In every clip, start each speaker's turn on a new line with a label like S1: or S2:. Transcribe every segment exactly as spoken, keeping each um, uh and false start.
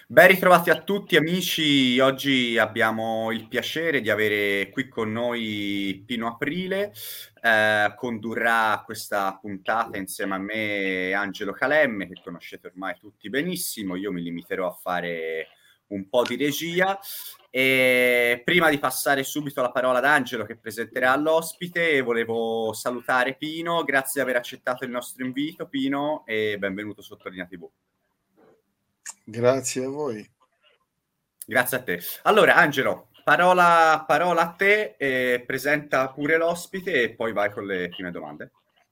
S1: Ben ritrovati a tutti amici, oggi abbiamo il piacere di avere qui con noi Pino Aprile, eh, condurrà questa puntata insieme a me Angelo Calemme, che conoscete ormai tutti benissimo. Io mi limiterò a fare un po' di regia e prima di passare subito la parola ad Angelo che presenterà l'ospite, volevo salutare Pino, grazie di aver accettato il nostro invito Pino e benvenuto su Torino tivù.
S2: Grazie a voi.
S1: Grazie a te. Allora, Angelo, parola, parola a te, e presenta pure l'ospite e poi vai con le prime domande.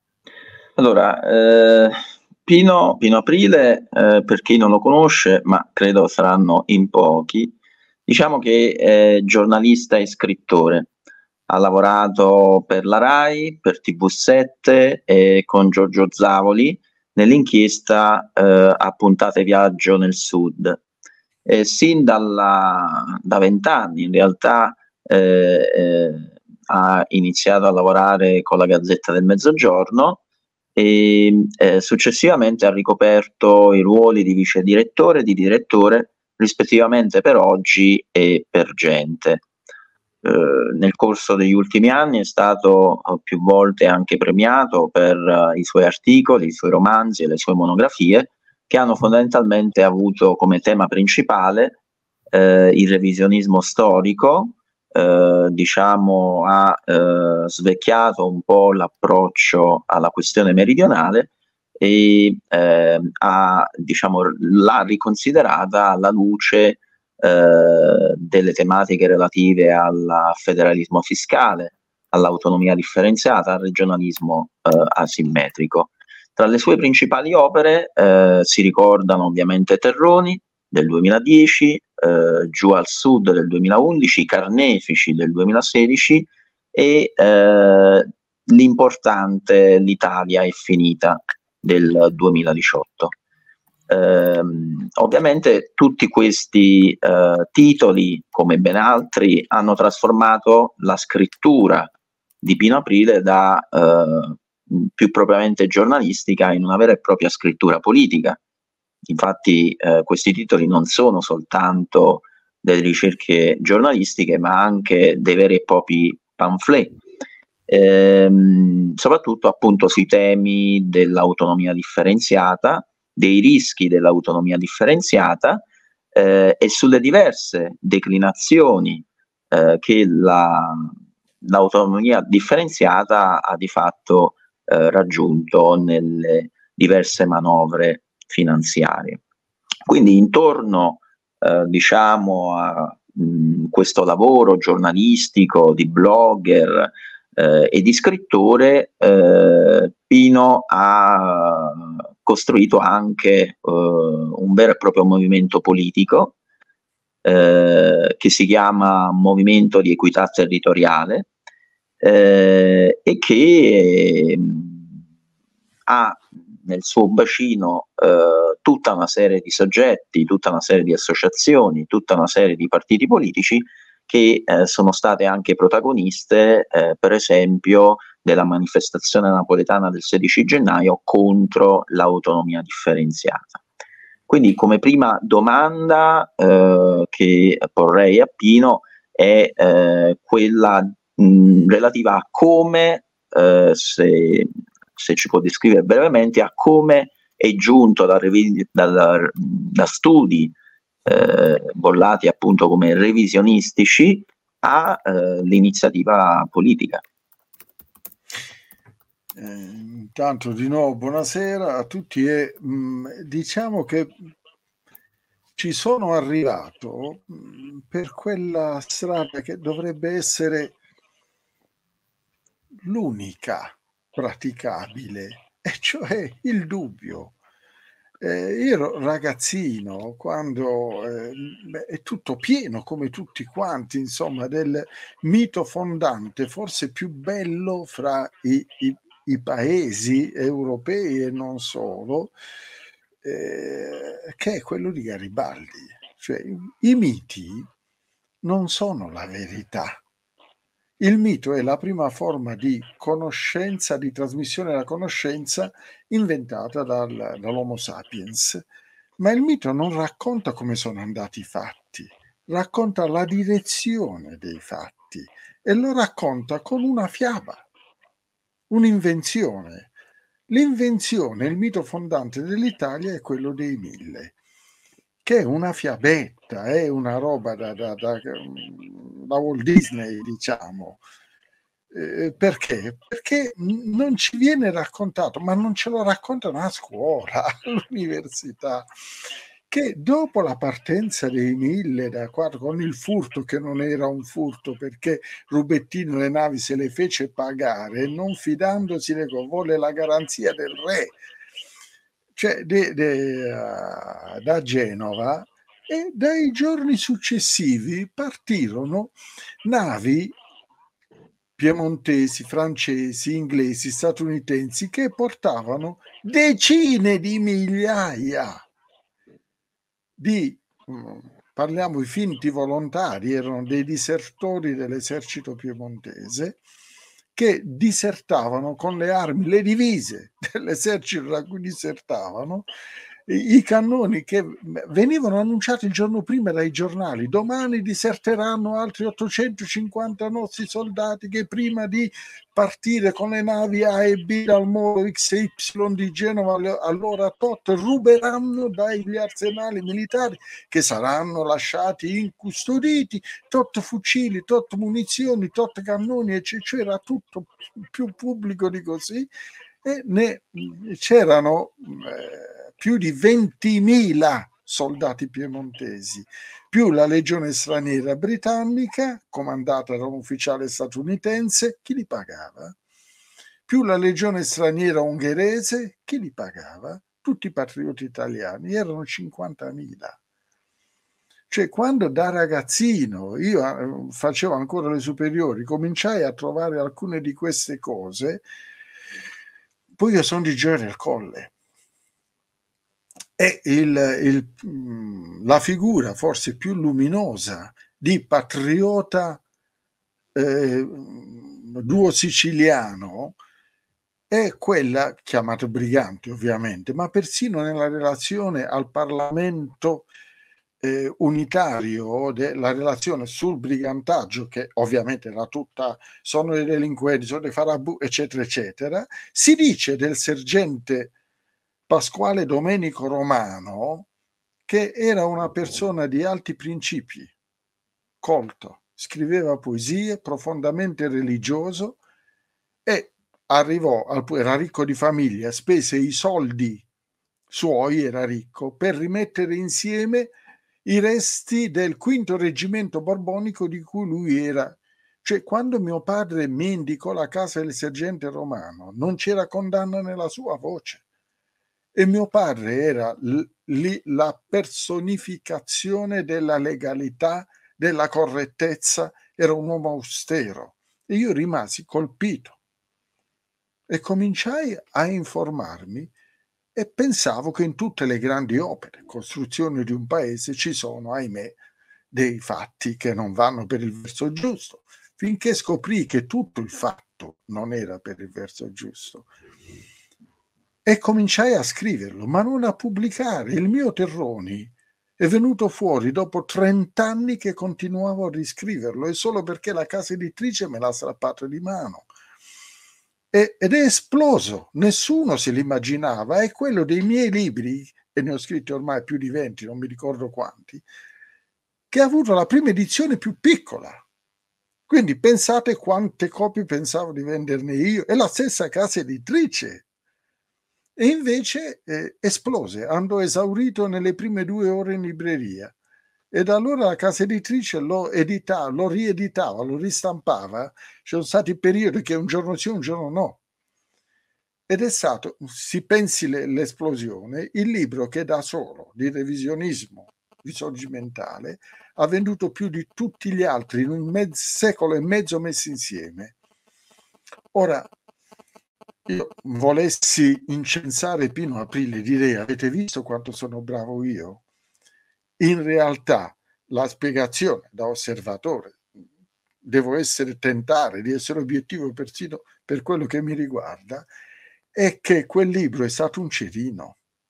S3: Allora, eh, Pino, Pino Aprile, eh, per chi non lo conosce, ma credo saranno in pochi, diciamo che è giornalista e scrittore. Ha lavorato per la Rai, per T V sette e con Giorgio Zavoli nell'inchiesta eh, a Puntate Viaggio nel Sud. E sin dalla, da vent'anni in realtà eh, eh, ha iniziato a lavorare con la Gazzetta del Mezzogiorno e eh, successivamente ha ricoperto i ruoli di vice direttore e di direttore rispettivamente per Oggi e per Gente. Eh, nel corso degli ultimi anni è stato eh, più volte anche premiato per eh, i suoi articoli, i suoi romanzi e le sue monografie, che hanno fondamentalmente avuto come tema principale eh, il revisionismo storico. Eh, diciamo ha eh, svecchiato un po' l'approccio alla questione meridionale e eh, ha, diciamo, l'ha riconsiderata alla luce eh, delle tematiche relative al federalismo fiscale, all'autonomia differenziata, al regionalismo eh, asimmetrico. Tra le sue principali opere eh, si ricordano ovviamente Terroni del duemiladieci, eh, Giù al Sud del duemilaundici, Carnefici del duemilasedici e eh, l'importante L'Italia è finita del duemiladiciotto. Eh, ovviamente tutti questi eh, titoli, come ben altri, hanno trasformato la scrittura di Pino Aprile da eh, più propriamente giornalistica in una vera e propria scrittura politica. Infatti eh, questi titoli non sono soltanto delle ricerche giornalistiche, ma anche dei veri e propri pamphlet, ehm, soprattutto appunto sui temi dell'autonomia differenziata, dei rischi dell'autonomia differenziata eh, e sulle diverse declinazioni eh, che la, l'autonomia differenziata ha di fatto eh, raggiunto nelle diverse manovre finanziarie. Quindi intorno eh, diciamo a mh, questo lavoro giornalistico di blogger eh, e di scrittore, eh, Pino ha costruito anche eh, un vero e proprio movimento politico eh, che si chiama Movimento di Equità Territoriale eh, e che eh, ha nel suo bacino eh, tutta una serie di soggetti, tutta una serie di associazioni, tutta una serie di partiti politici che eh, sono state anche protagoniste, eh, per esempio, della manifestazione napoletana del sedici gennaio contro l'autonomia differenziata. Quindi come prima domanda eh, che porrei a Pino è eh, quella mh, relativa a come, eh, se se ci può descrivere brevemente, a come è giunto da, revi- da, da studi eh, bollati appunto come revisionistici all'iniziativa eh, politica.
S2: Eh, intanto di nuovo buonasera a tutti e mh, diciamo che ci sono arrivato mh, per quella strada che dovrebbe essere l'unica praticabile, e cioè il dubbio. Eh, io ero ragazzino quando eh, beh, è tutto pieno, come tutti quanti, insomma, del mito fondante, forse più bello fra i, i, i paesi europei e non solo, eh, che è quello di Garibaldi. Cioè, i miti non sono la verità. Il mito è la prima forma di conoscenza, di trasmissione della conoscenza inventata dal, dall'Homo sapiens. Ma il mito non racconta come sono andati i fatti, racconta la direzione dei fatti e lo racconta con una fiaba, un'invenzione. L'invenzione, il mito fondante dell'Italia è quello dei mille, che è una fiabetta, è una roba da, da, da, da Walt Disney, diciamo. Eh, perché? Perché non ci viene raccontato, ma non ce lo raccontano a scuola, all'università, che dopo la partenza dei mille da quattro, con il furto che non era un furto perché Rubettino le navi se le fece pagare, non fidandosi, vuole la garanzia del re, cioè de, de, uh, da Genova, e dai giorni successivi partirono navi piemontesi, francesi, inglesi, statunitensi che portavano decine di migliaia di, parliamo di finti volontari, erano dei disertori dell'esercito piemontese che disertavano con le armi, le divise dell'esercito da cui disertavano, i cannoni che venivano annunciati il giorno prima dai giornali: domani diserteranno altri ottocentocinquanta nostri soldati che prima di partire con le navi A e B dal molo X Y di Genova all'ora tot ruberanno dagli arsenali militari che saranno lasciati incustoditi, tot fucili, tot munizioni, tot cannoni, eccetera. Era tutto più pubblico di così, e ne c'erano eh, più di ventimila soldati piemontesi, più la legione straniera britannica, comandata da un ufficiale statunitense. Chi li pagava? Più la legione straniera ungherese. Chi li pagava? Tutti i patrioti italiani, erano cinquantamila. Cioè, quando da ragazzino, io facevo ancora le superiori, cominciai a trovare alcune di queste cose, poi io sono di Gioia del Colle. È il, il, la figura forse più luminosa di patriota eh, duo siciliano è quella, chiamato brigante ovviamente, ma persino nella relazione al Parlamento eh, unitario, della relazione sul brigantaggio, che ovviamente era tutta, sono dei delinquenti, sono dei farabù, eccetera, eccetera, si dice del sergente Pasquale Domenico Romano che era una persona di alti principi, colto, scriveva poesie, profondamente religioso, e arrivò, al, era ricco di famiglia, spese i soldi suoi, era ricco, per rimettere insieme i resti del quinto reggimento borbonico di cui lui era. Cioè, quando mio padre mi indicò la casa del sergente Romano, non c'era condanna nella sua voce. E mio padre era lì la personificazione della legalità, della correttezza, era un uomo austero. E io rimasi colpito e cominciai a informarmi e pensavo che in tutte le grandi opere, costruzioni di un paese, ci sono, ahimè, dei fatti che non vanno per il verso giusto, finché scoprì che tutto il fatto non era per il verso giusto. E cominciai a scriverlo, ma non a pubblicare. Il mio Terroni è venuto fuori dopo trent'anni che continuavo a riscriverlo, e solo perché la casa editrice me l'ha strappato di mano. E, ed è esploso, nessuno se l'immaginava. È quello dei miei libri, e ne ho scritti ormai più di venti, non mi ricordo quanti, che ha avuto la prima edizione più piccola. Quindi pensate quante copie pensavo di venderne io, e la stessa casa editrice. E invece eh, esplose, andò esaurito nelle prime due ore in libreria, e da allora la casa editrice lo editava, lo rieditava, lo ristampava. Ci sono stati periodi che un giorno sì, un giorno no, ed è stato, si pensi le, l'esplosione, il libro che da solo di revisionismo risorgimentale ha venduto più di tutti gli altri in un mezzo secolo e mezzo messi insieme. Ora, io volessi incensare Pino Aprile, direi: avete visto quanto sono bravo io? In realtà la spiegazione da osservatore, devo essere tentare di essere obiettivo persino per quello che mi riguarda, è che quel libro è stato un cerino.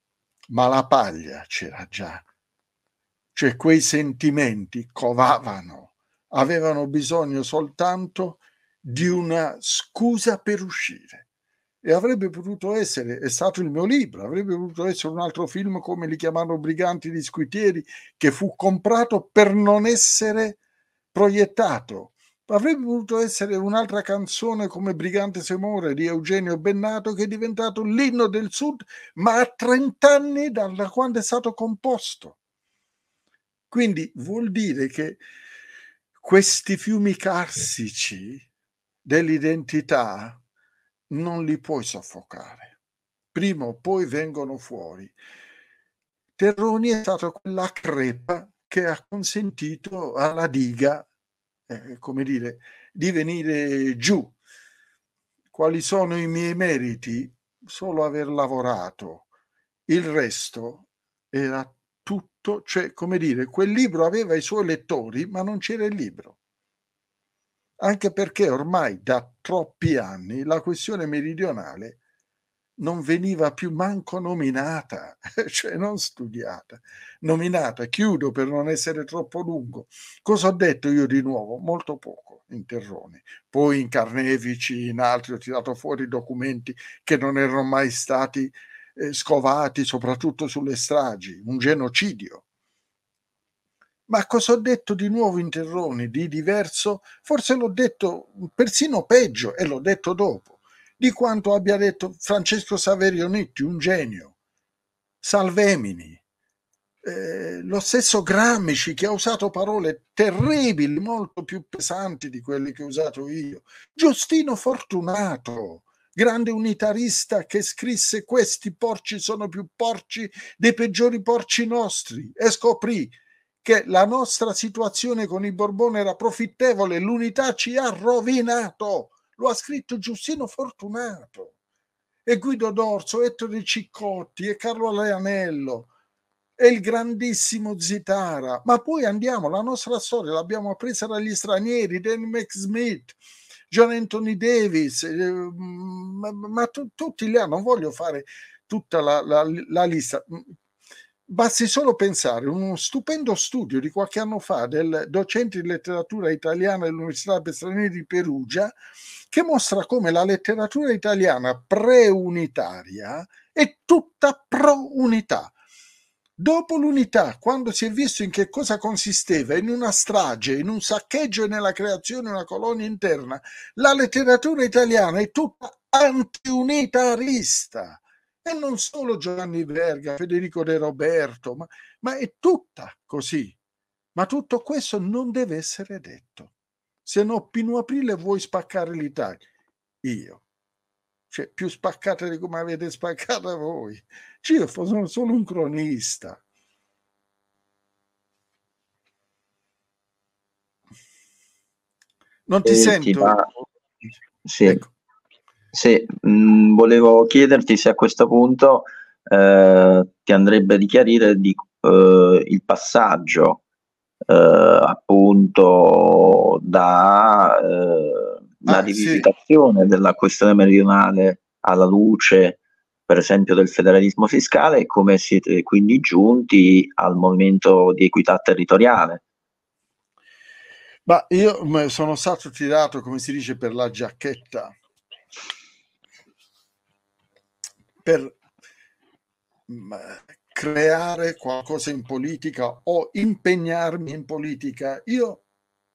S2: ma la paglia c'era già. Cioè quei sentimenti covavano, avevano bisogno soltanto di una scusa per uscire. E avrebbe potuto essere, è stato il mio libro, avrebbe potuto essere un altro film come li chiamavano Briganti di Squitieri, che fu comprato per non essere proiettato. Avrebbe potuto essere un'altra canzone come Brigante se muore di Eugenio Bennato, che è diventato l'inno del Sud, ma a trent'anni da quando è stato composto. Quindi vuol dire che questi fiumi carsici dell'identità non li puoi soffocare. Prima o poi vengono fuori. Terroni è stata quella crepa che ha consentito alla diga, eh, come dire, di venire giù. Quali sono i miei meriti? Solo aver lavorato. Il resto era tutto, cioè, come dire, quel libro aveva i suoi lettori, ma non c'era il libro. Anche perché ormai da troppi anni la questione meridionale non veniva più manco nominata, cioè non studiata, nominata. Chiudo per non essere troppo lungo. Cosa ho detto io di nuovo? Molto poco in Terroni. Poi in Carnefici, in altri ho tirato fuori documenti che non erano mai stati eh, scovati, soprattutto sulle stragi, un genocidio. Ma cosa ho detto di nuovo in Terroni, di diverso? Forse l'ho detto persino peggio, e l'ho detto dopo, di quanto abbia detto Francesco Saverio Nitti, un genio, Salvemini, eh, lo stesso Gramsci, che ha usato parole terribili, molto più pesanti di quelle che ho usato io, Giustino Fortunato, grande unitarista che scrisse questi porci sono più porci dei peggiori porci nostri, e scoprì che la nostra situazione con i Borbone era profittevole, l'unità ci ha rovinato. Lo ha scritto Giustino Fortunato, e Guido Dorso, Ettore Ciccotti, e Carlo Leanello, e il grandissimo Zitara. Ma poi andiamo, la nostra storia l'abbiamo appresa dagli stranieri, Danny McSmith, John Anthony Davis, eh, ma, ma tu, tutti li hanno. Non voglio fare tutta la, la, la lista. Basti solo pensare, uno stupendo studio di qualche anno fa del docente di letteratura italiana dell'Università per Stranieri di Perugia, che mostra come la letteratura italiana preunitaria è tutta pro-unità. Dopo l'unità, quando si è visto in che cosa consisteva, in una strage, in un saccheggio e nella creazione di una colonia interna, la letteratura italiana è tutta antiunitarista. E non solo Giovanni Verga, Federico De Roberto, ma, ma è tutta così. Ma tutto questo non deve essere detto. Se no, Pino Aprile vuoi spaccare l'Italia. Io. Cioè, più spaccata di come avete spaccata voi. Cioè, io sono solo un cronista. Non ti
S3: eh,
S2: sento?
S3: Ti va... Sì.
S2: Ecco.
S3: Sì, mh, volevo chiederti se a questo punto eh, ti andrebbe di chiarire di, eh, il passaggio eh, appunto da eh, la
S2: Ah,
S3: rivisitazione
S2: sì.
S3: della questione meridionale alla luce, per esempio, del federalismo fiscale, e come siete quindi giunti al movimento di equità territoriale.
S2: Ma io sono stato tirato, come si dice, per la giacchetta, per creare qualcosa in politica o impegnarmi in politica. Io,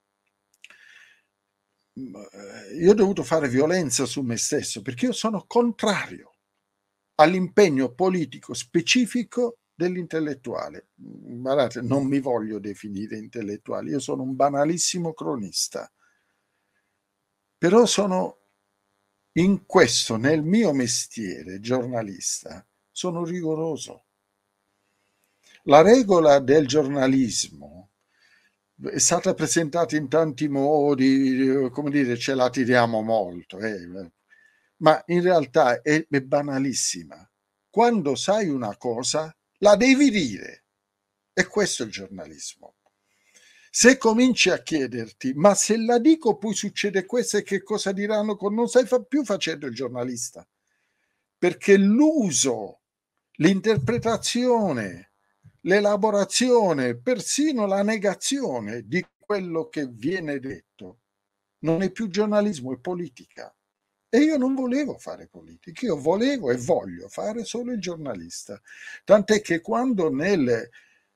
S2: io ho dovuto fare violenza su me stesso, perché io sono contrario all'impegno politico specifico dell'intellettuale. Guardate, non mi voglio definire intellettuale, io sono un banalissimo cronista, però sono in questo, nel mio mestiere giornalista, sono rigoroso. La regola del giornalismo è stata presentata in tanti modi, come dire, ce la tiriamo molto, eh, ma in realtà è, è banalissima. Quando sai una cosa, la devi dire. E questo è il giornalismo. Se cominci a chiederti, ma se la dico poi succede questo e che cosa diranno, non stai più facendo il giornalista, perché l'uso, l'interpretazione, l'elaborazione, persino la negazione di quello che viene detto. Non è più giornalismo, è politica. E io non volevo fare politica, io volevo e voglio fare solo il giornalista. Tant'è che quando nel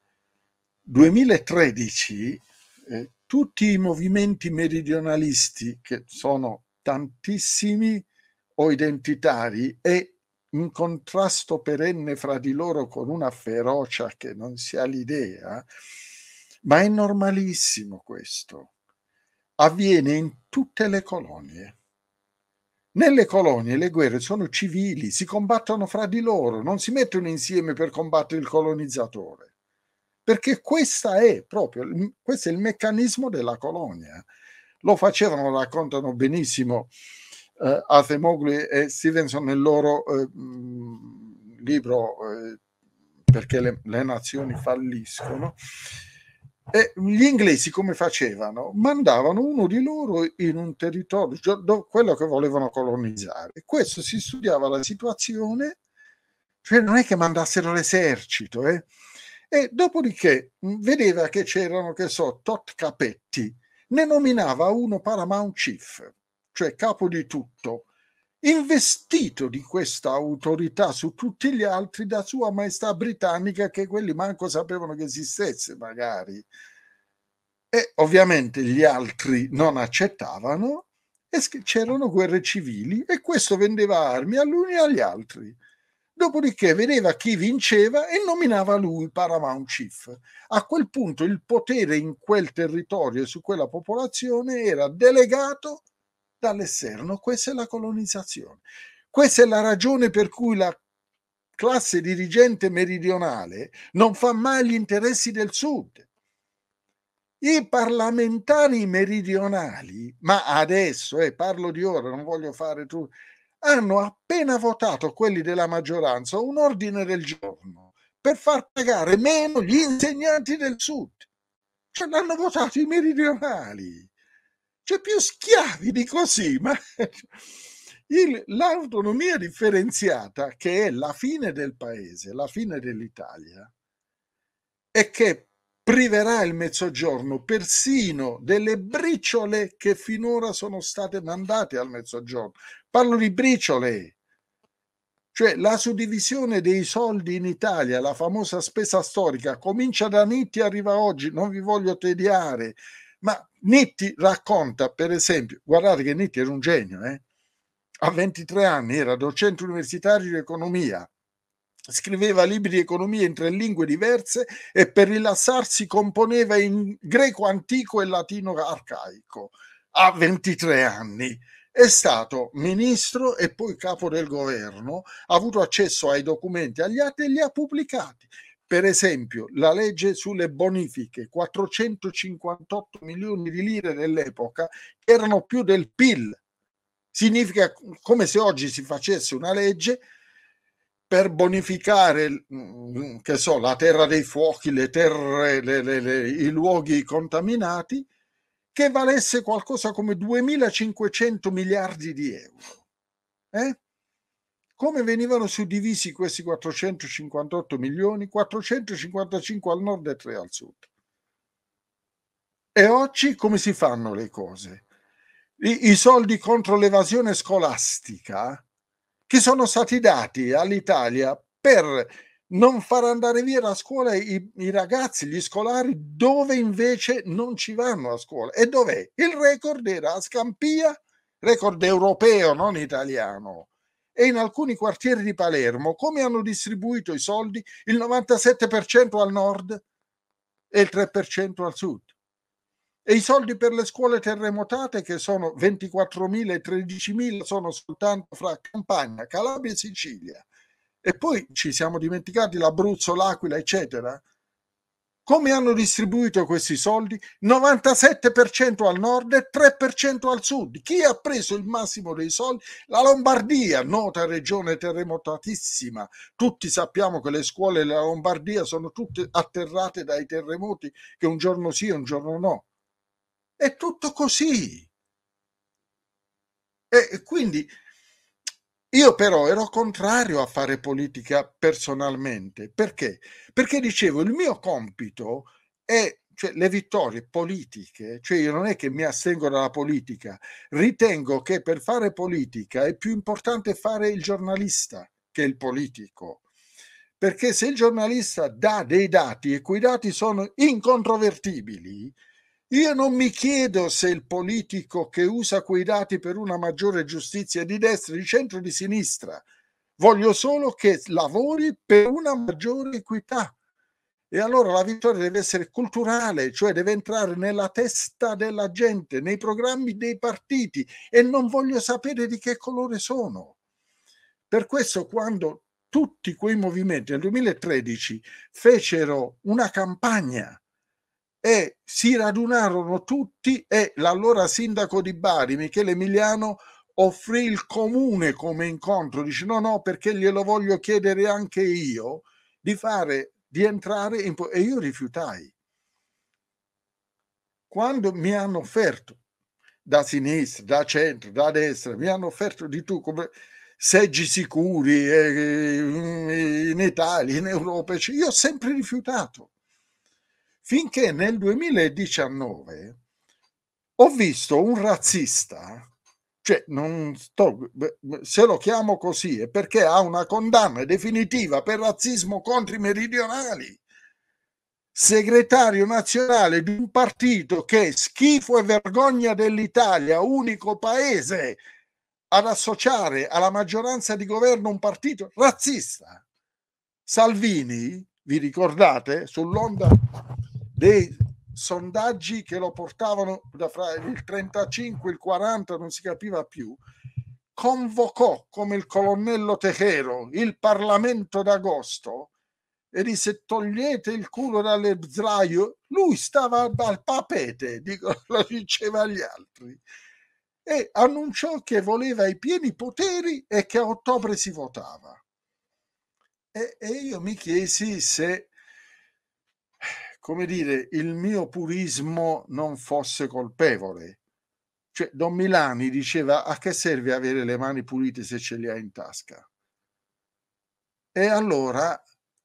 S2: duemilatredici eh, tutti i movimenti meridionalisti, che sono tantissimi o identitari e in contrasto perenne fra di loro con una ferocia che non si ha l'idea, ma è normalissimo questo. Avviene in tutte le colonie. Nelle colonie le guerre sono civili, si combattono fra di loro, non si mettono insieme per combattere il colonizzatore, perché questa è proprio, questo è il meccanismo della colonia. Lo facevano, raccontano benissimo eh, Acemoglu e Stevenson nel loro eh, libro eh, Perché le, le nazioni falliscono. E gli inglesi come facevano? Mandavano uno di loro in un territorio, quello che volevano colonizzare. Questo si studiava la situazione, cioè non è che mandassero l'esercito, eh? E dopodiché vedeva che c'erano, che so, tot capetti, ne nominava uno Paramount Chief, cioè capo di tutto, investito di questa autorità su tutti gli altri da Sua Maestà britannica, che quelli manco sapevano che esistesse magari. E ovviamente gli altri non accettavano e c'erano guerre civili e questo vendeva armi agli uni e agli altri. Dopodiché vedeva chi vinceva e nominava lui Paramount Chief. A quel punto il potere in quel territorio e su quella popolazione era delegato dall'esterno. Questa è la colonizzazione. Questa è la ragione per cui la classe dirigente meridionale non fa mai gli interessi del sud. I parlamentari meridionali, ma adesso, eh, parlo di ora, non voglio fare tu, hanno appena votato, quelli della maggioranza, un ordine del giorno per far pagare meno gli insegnanti del sud. Cioè l'hanno votato i meridionali. C'è più schiavi di così, ma il, l'autonomia differenziata, che è la fine del paese, la fine dell'Italia, e che priverà il Mezzogiorno persino delle briciole che finora sono state mandate al Mezzogiorno. Parlo di briciole, cioè la suddivisione dei soldi in Italia, la famosa spesa storica, comincia da Nitti e arriva oggi, non vi voglio tediare, ma Nitti racconta, per esempio, guardate che Nitti era un genio, eh? A ventitré anni era docente universitario di economia, scriveva libri di economia in tre lingue diverse e per rilassarsi componeva in greco antico e latino arcaico. A ventitré anni è stato ministro e poi capo del governo, ha avuto accesso ai documenti, agli atti e li ha pubblicati. Per esempio, la legge sulle bonifiche, quattrocentocinquantotto milioni di lire dell'epoca, erano più del P I L. Significa come se oggi si facesse una legge per bonificare, che so, la terra dei fuochi, le terre, le, le, le, i luoghi contaminati, che valesse qualcosa come duemilacinquecento miliardi di euro. Eh? Come venivano suddivisi questi quattrocentocinquantotto milioni? quattrocentocinquantacinque al nord e tre al sud. E oggi come si fanno le cose? I, i soldi contro l'evasione scolastica, che sono stati dati all'Italia per non far andare via da scuola i, i ragazzi, gli scolari, dove invece non ci vanno a scuola. E dov'è? Il record era a Scampia, record europeo, non italiano. E in alcuni quartieri di Palermo, come hanno distribuito i soldi? Il novantasette per cento al nord e il tre per cento al sud. E i soldi per le scuole terremotate, che sono ventiquattromila e tredicimila, sono soltanto fra Campania, Calabria e Sicilia. E poi ci siamo dimenticati l'Abruzzo, l'Aquila, eccetera. Come hanno distribuito questi soldi? novantasette per cento al nord e tre per cento al sud. Chi ha preso il massimo dei soldi? La Lombardia, nota regione terremotatissima. Tutti sappiamo che le scuole della Lombardia sono tutte atterrate dai terremoti, che un giorno sì e un giorno no. È tutto così. E quindi Io però ero contrario a fare politica personalmente. Perché? Perché dicevo, il mio compito è, cioè, le vittorie politiche, cioè io non è che mi astengo dalla politica, ritengo che per fare politica è più importante fare il giornalista che il politico. Perché se il giornalista dà dei dati e quei dati sono incontrovertibili, io non mi chiedo se il politico che usa quei dati per una maggiore giustizia è di destra, di centro o di sinistra. Voglio solo che lavori per una maggiore equità. E allora la vittoria deve essere culturale, cioè deve entrare nella testa della gente, nei programmi dei partiti, e non voglio sapere di che colore sono. Per questo, quando tutti quei movimenti nel duemilatredici fecero una campagna e si radunarono tutti, e l'allora sindaco di Bari, Michele Emiliano, offrì il comune come incontro, dice no no perché glielo voglio chiedere anche io, di fare, di entrare in, e io rifiutai. Quando mi hanno offerto da sinistra, da centro, da destra, mi hanno offerto di tu come seggi sicuri eh, in Italia, in Europa, io ho sempre rifiutato. Finché nel duemiladiciannove ho visto un razzista, cioè non sto, se lo chiamo così è perché ha una condanna definitiva per razzismo contro i meridionali, segretario nazionale di un partito che è schifo e vergogna dell'Italia, unico paese ad associare alla maggioranza di governo un partito razzista. Salvini, vi ricordate, sull'onda dei sondaggi che lo portavano da fra il trentacinque e il quaranta, non si capiva più, convocò come il colonnello Tejero il Parlamento d'agosto e disse togliete il culo dalle sdraio. Lui stava al papete, dico, lo diceva agli altri, e annunciò che voleva i pieni poteri e che a ottobre si votava. E, e io mi chiesi se, come dire, il mio purismo non fosse colpevole. Cioè, Don Milani diceva a che serve avere le mani pulite se ce le hai in tasca? E allora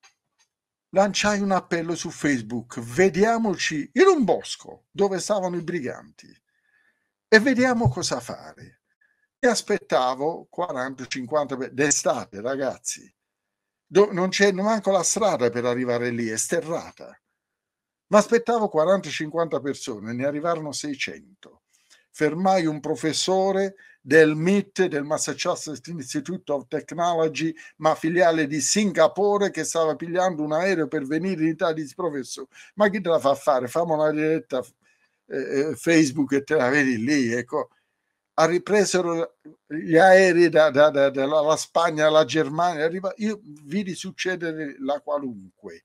S2: lanciai un appello su Facebook, vediamoci in un bosco dove stavano i briganti e vediamo cosa fare. E aspettavo quaranta cinquanta d'estate, ragazzi. Non c'è neanche la strada per arrivare lì, è sterrata. Ma aspettavo quaranta cinquanta persone, ne arrivarono seicento. Fermai un professore del M I T, del Massachusetts Institute of Technology, ma filiale di Singapore, che stava pigliando un aereo per venire in Italia. Di professore, ma chi te la fa fare? Fammi una diretta eh, Facebook e te la vedi lì, ecco. Ripresero gli aerei da, da, da, dalla Spagna alla Germania, arriva, io vidi succedere la qualunque.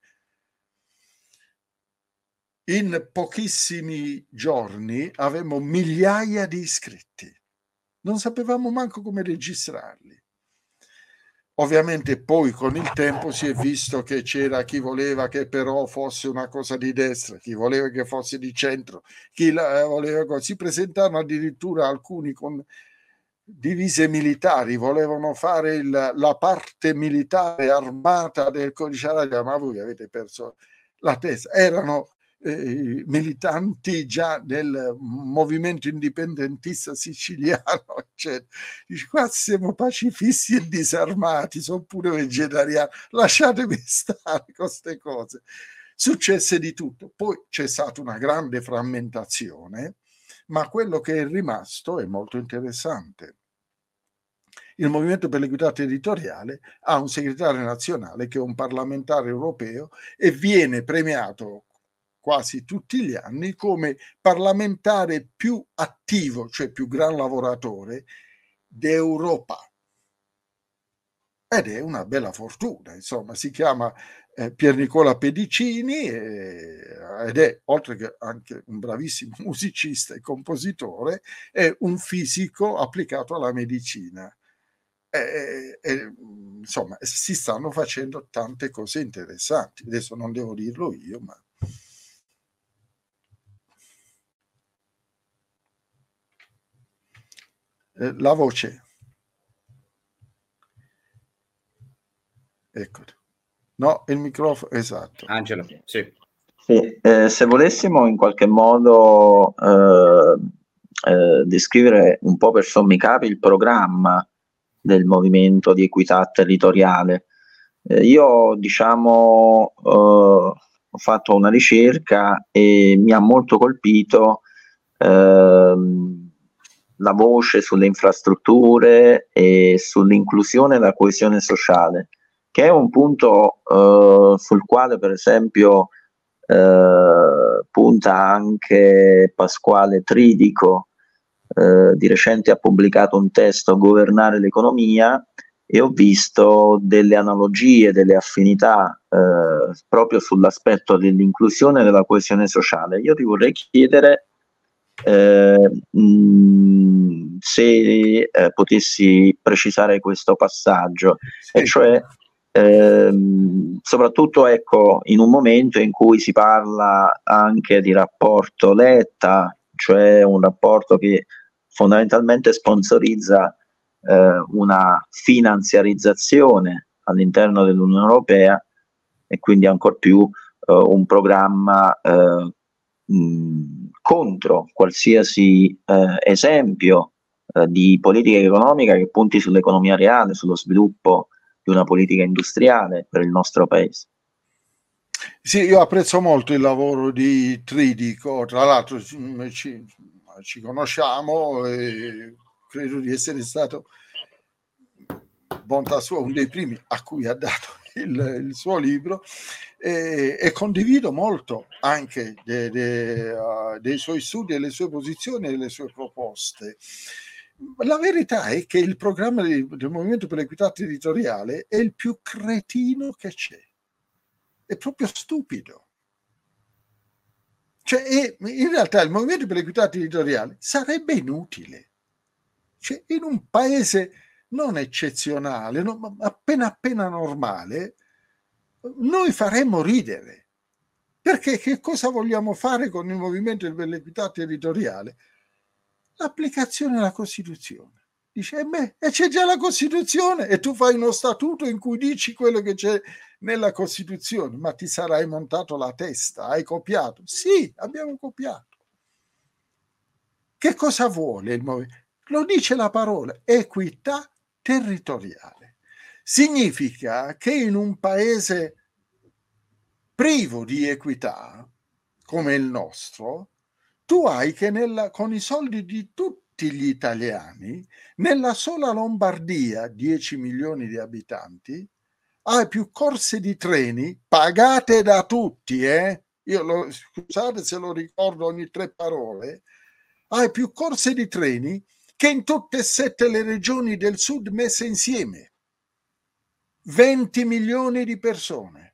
S2: In pochissimi giorni avevamo migliaia di iscritti, non sapevamo manco come registrarli. Ovviamente poi con il tempo si è visto che c'era chi voleva che però fosse una cosa di destra, chi voleva che fosse di centro, chi la voleva. Si presentarono addirittura alcuni con divise militari, volevano fare il, la parte militare armata del codice arabico, ma voi avete perso la testa. Erano eh, militanti già del movimento indipendentista siciliano, eccetera. Dice, qua siamo pacifisti e disarmati, sono pure vegetariani, lasciatemi stare con queste cose. Successe di tutto. Poi c'è stata una grande frammentazione, ma quello che è rimasto è molto interessante. Il Movimento per l'Equità Territoriale ha un segretario nazionale che è un parlamentare europeo e viene premiato quasi tutti gli anni come parlamentare più attivo, cioè più gran lavoratore d'Europa. Ed è una bella fortuna, insomma, si chiama eh, Pier Nicola Pedicini eh, ed è, oltre che anche un bravissimo musicista e compositore, è un fisico applicato alla medicina. E, e, insomma, si stanno facendo tante cose interessanti. Adesso non devo dirlo io, ma eh, la voce. Ecco. No, il microfono, esatto.
S1: Angelo, sì.
S3: Sì, eh, se volessimo in qualche modo eh, eh, descrivere un po' per sommi capi il programma del movimento di equità territoriale, eh, io diciamo eh, ho fatto una ricerca e mi ha molto colpito ehm, la voce sulle infrastrutture e sull'inclusione e la coesione sociale, che è un punto eh, sul quale per esempio eh, punta anche Pasquale Tridico. Eh, di recente ha pubblicato un testo, Governare l'economia, e ho visto delle analogie, delle affinità eh, proprio sull'aspetto dell'inclusione e della coesione sociale. Io ti vorrei chiedere eh, mh, se eh, potessi precisare questo passaggio,
S2: Sì.
S3: e cioè ehm, soprattutto ecco, in un momento in cui si parla anche di rapporto Letta, cioè un rapporto che fondamentalmente sponsorizza eh, una finanziarizzazione all'interno dell'Unione Europea e quindi ancor più eh, un programma eh, mh, contro qualsiasi eh, esempio eh, di politica economica che punti sull'economia reale, sullo sviluppo di una politica industriale per il nostro paese.
S2: Sì, io apprezzo molto il lavoro di Tridico, tra l'altro ci, ci conosciamo e credo di essere stato, bontà sua, uno dei primi a cui ha dato il, il suo libro, e, e condivido molto anche de, de, uh, dei suoi studi, le sue posizioni e le sue proposte. La verità è che il programma di, del Movimento per l'Equità Territoriale è il più cretino che c'è. È proprio stupido. Cioè, è, in realtà il Movimento per l'Equità Territoriale sarebbe inutile. Cioè, in un paese non eccezionale, no, ma appena appena normale, noi faremmo ridere. Perché che cosa vogliamo fare con il Movimento per l'Equità Territoriale? L'applicazione della Costituzione. Dice, eh beh, e c'è già la Costituzione e tu fai uno statuto in cui dici quello che c'è nella Costituzione, ma ti sarai montato la testa, hai copiato? Sì, abbiamo copiato. Che cosa vuole il movimento? Lo dice la parola, equità territoriale. Significa che in un paese privo di equità, come il nostro, tu hai che nella, con i soldi di tutti gli italiani, nella sola Lombardia, dieci milioni di abitanti, hai più corse di treni pagate da tutti, eh? Io lo, scusate se lo ricordo ogni tre parole, hai più corse di treni che in tutte e sette le regioni del sud messe insieme. venti milioni di persone.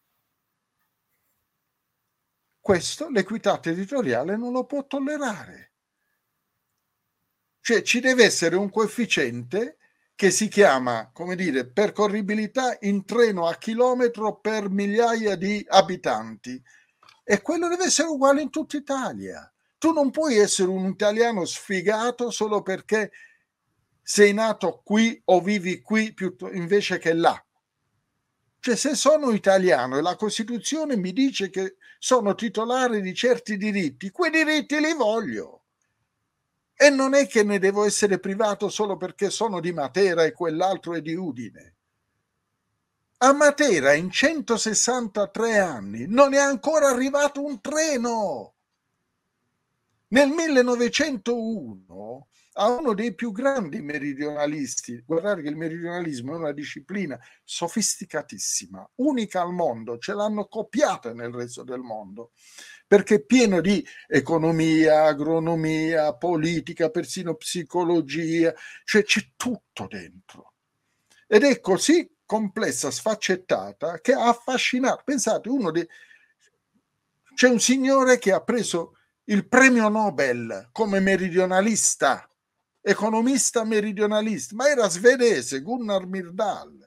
S2: Questo l'equità territoriale non lo può tollerare. Cioè ci deve essere un coefficiente che si chiama, come dire, percorribilità in treno a chilometro per migliaia di abitanti, e quello deve essere uguale in tutta Italia. Tu non puoi essere un italiano sfigato solo perché sei nato qui o vivi qui invece che là. Cioè, se sono italiano e la Costituzione mi dice che sono titolare di certi diritti, quei diritti li voglio. E non è che ne devo essere privato solo perché sono di Matera e quell'altro è di Udine. A Matera in centosessantatré anni non è ancora arrivato un treno. Nel millenovecentouno a uno dei più grandi meridionalisti, guardate che il meridionalismo è una disciplina sofisticatissima, unica al mondo, ce l'hanno copiata nel resto del mondo, perché è pieno di economia, agronomia, politica, persino psicologia, cioè c'è tutto dentro. Ed è così complessa, sfaccettata, che ha affascinato. Pensate, uno dei... c'è un signore che ha preso il premio Nobel come meridionalista, economista meridionalista, ma era svedese, Gunnar Myrdal.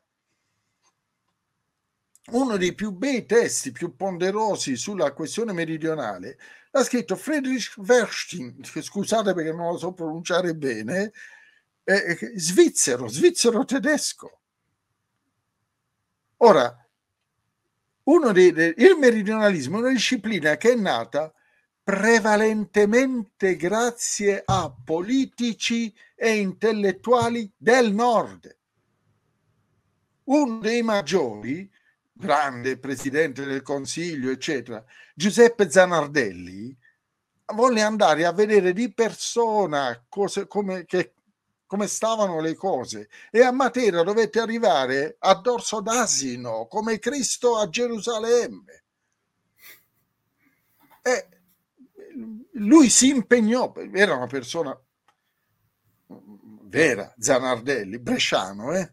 S2: Uno dei più bei testi, più ponderosi sulla questione meridionale, l'ha scritto Friedrich Werstin, scusate perché non lo so pronunciare bene, eh, svizzero, svizzero tedesco. Ora, uno dei, dei, il meridionalismo è una disciplina che è nata prevalentemente grazie a politici e intellettuali del nord. Uno dei maggiori, grande presidente del Consiglio, eccetera, Giuseppe Zanardelli, volle andare a vedere di persona cose, come, che, come stavano le cose, e a Matera dovette arrivare a dorso d'asino come Cristo a Gerusalemme. E lui si impegnò, era una persona vera, Zanardelli, bresciano, eh?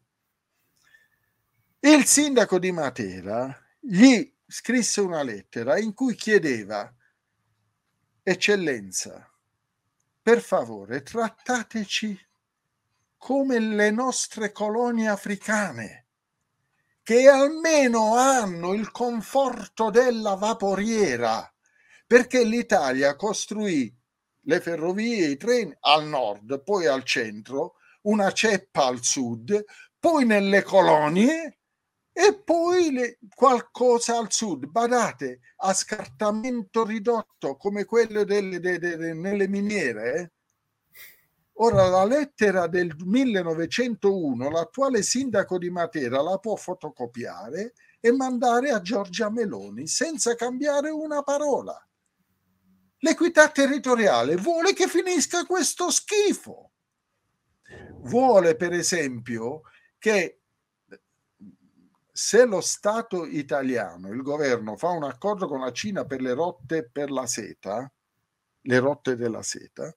S2: Il sindaco di Matera gli scrisse una lettera in cui chiedeva: Eccellenza, per favore trattateci come le nostre colonie africane, che almeno hanno il conforto della vaporiera, perché l'Italia costruì le ferrovie, i treni al nord, poi al centro, una ceppa al sud, poi nelle colonie e poi le, qualcosa al sud, badate, a scartamento ridotto come quello delle, de, de, de, nelle miniere. Eh? Ora, la lettera del millenovecentouno, l'attuale sindaco di Matera la può fotocopiare e mandare a Giorgia Meloni senza cambiare una parola. L'equità territoriale vuole che finisca questo schifo. Vuole, per esempio, che se lo Stato italiano, il governo, fa un accordo con la Cina per le rotte per la seta, le rotte della seta,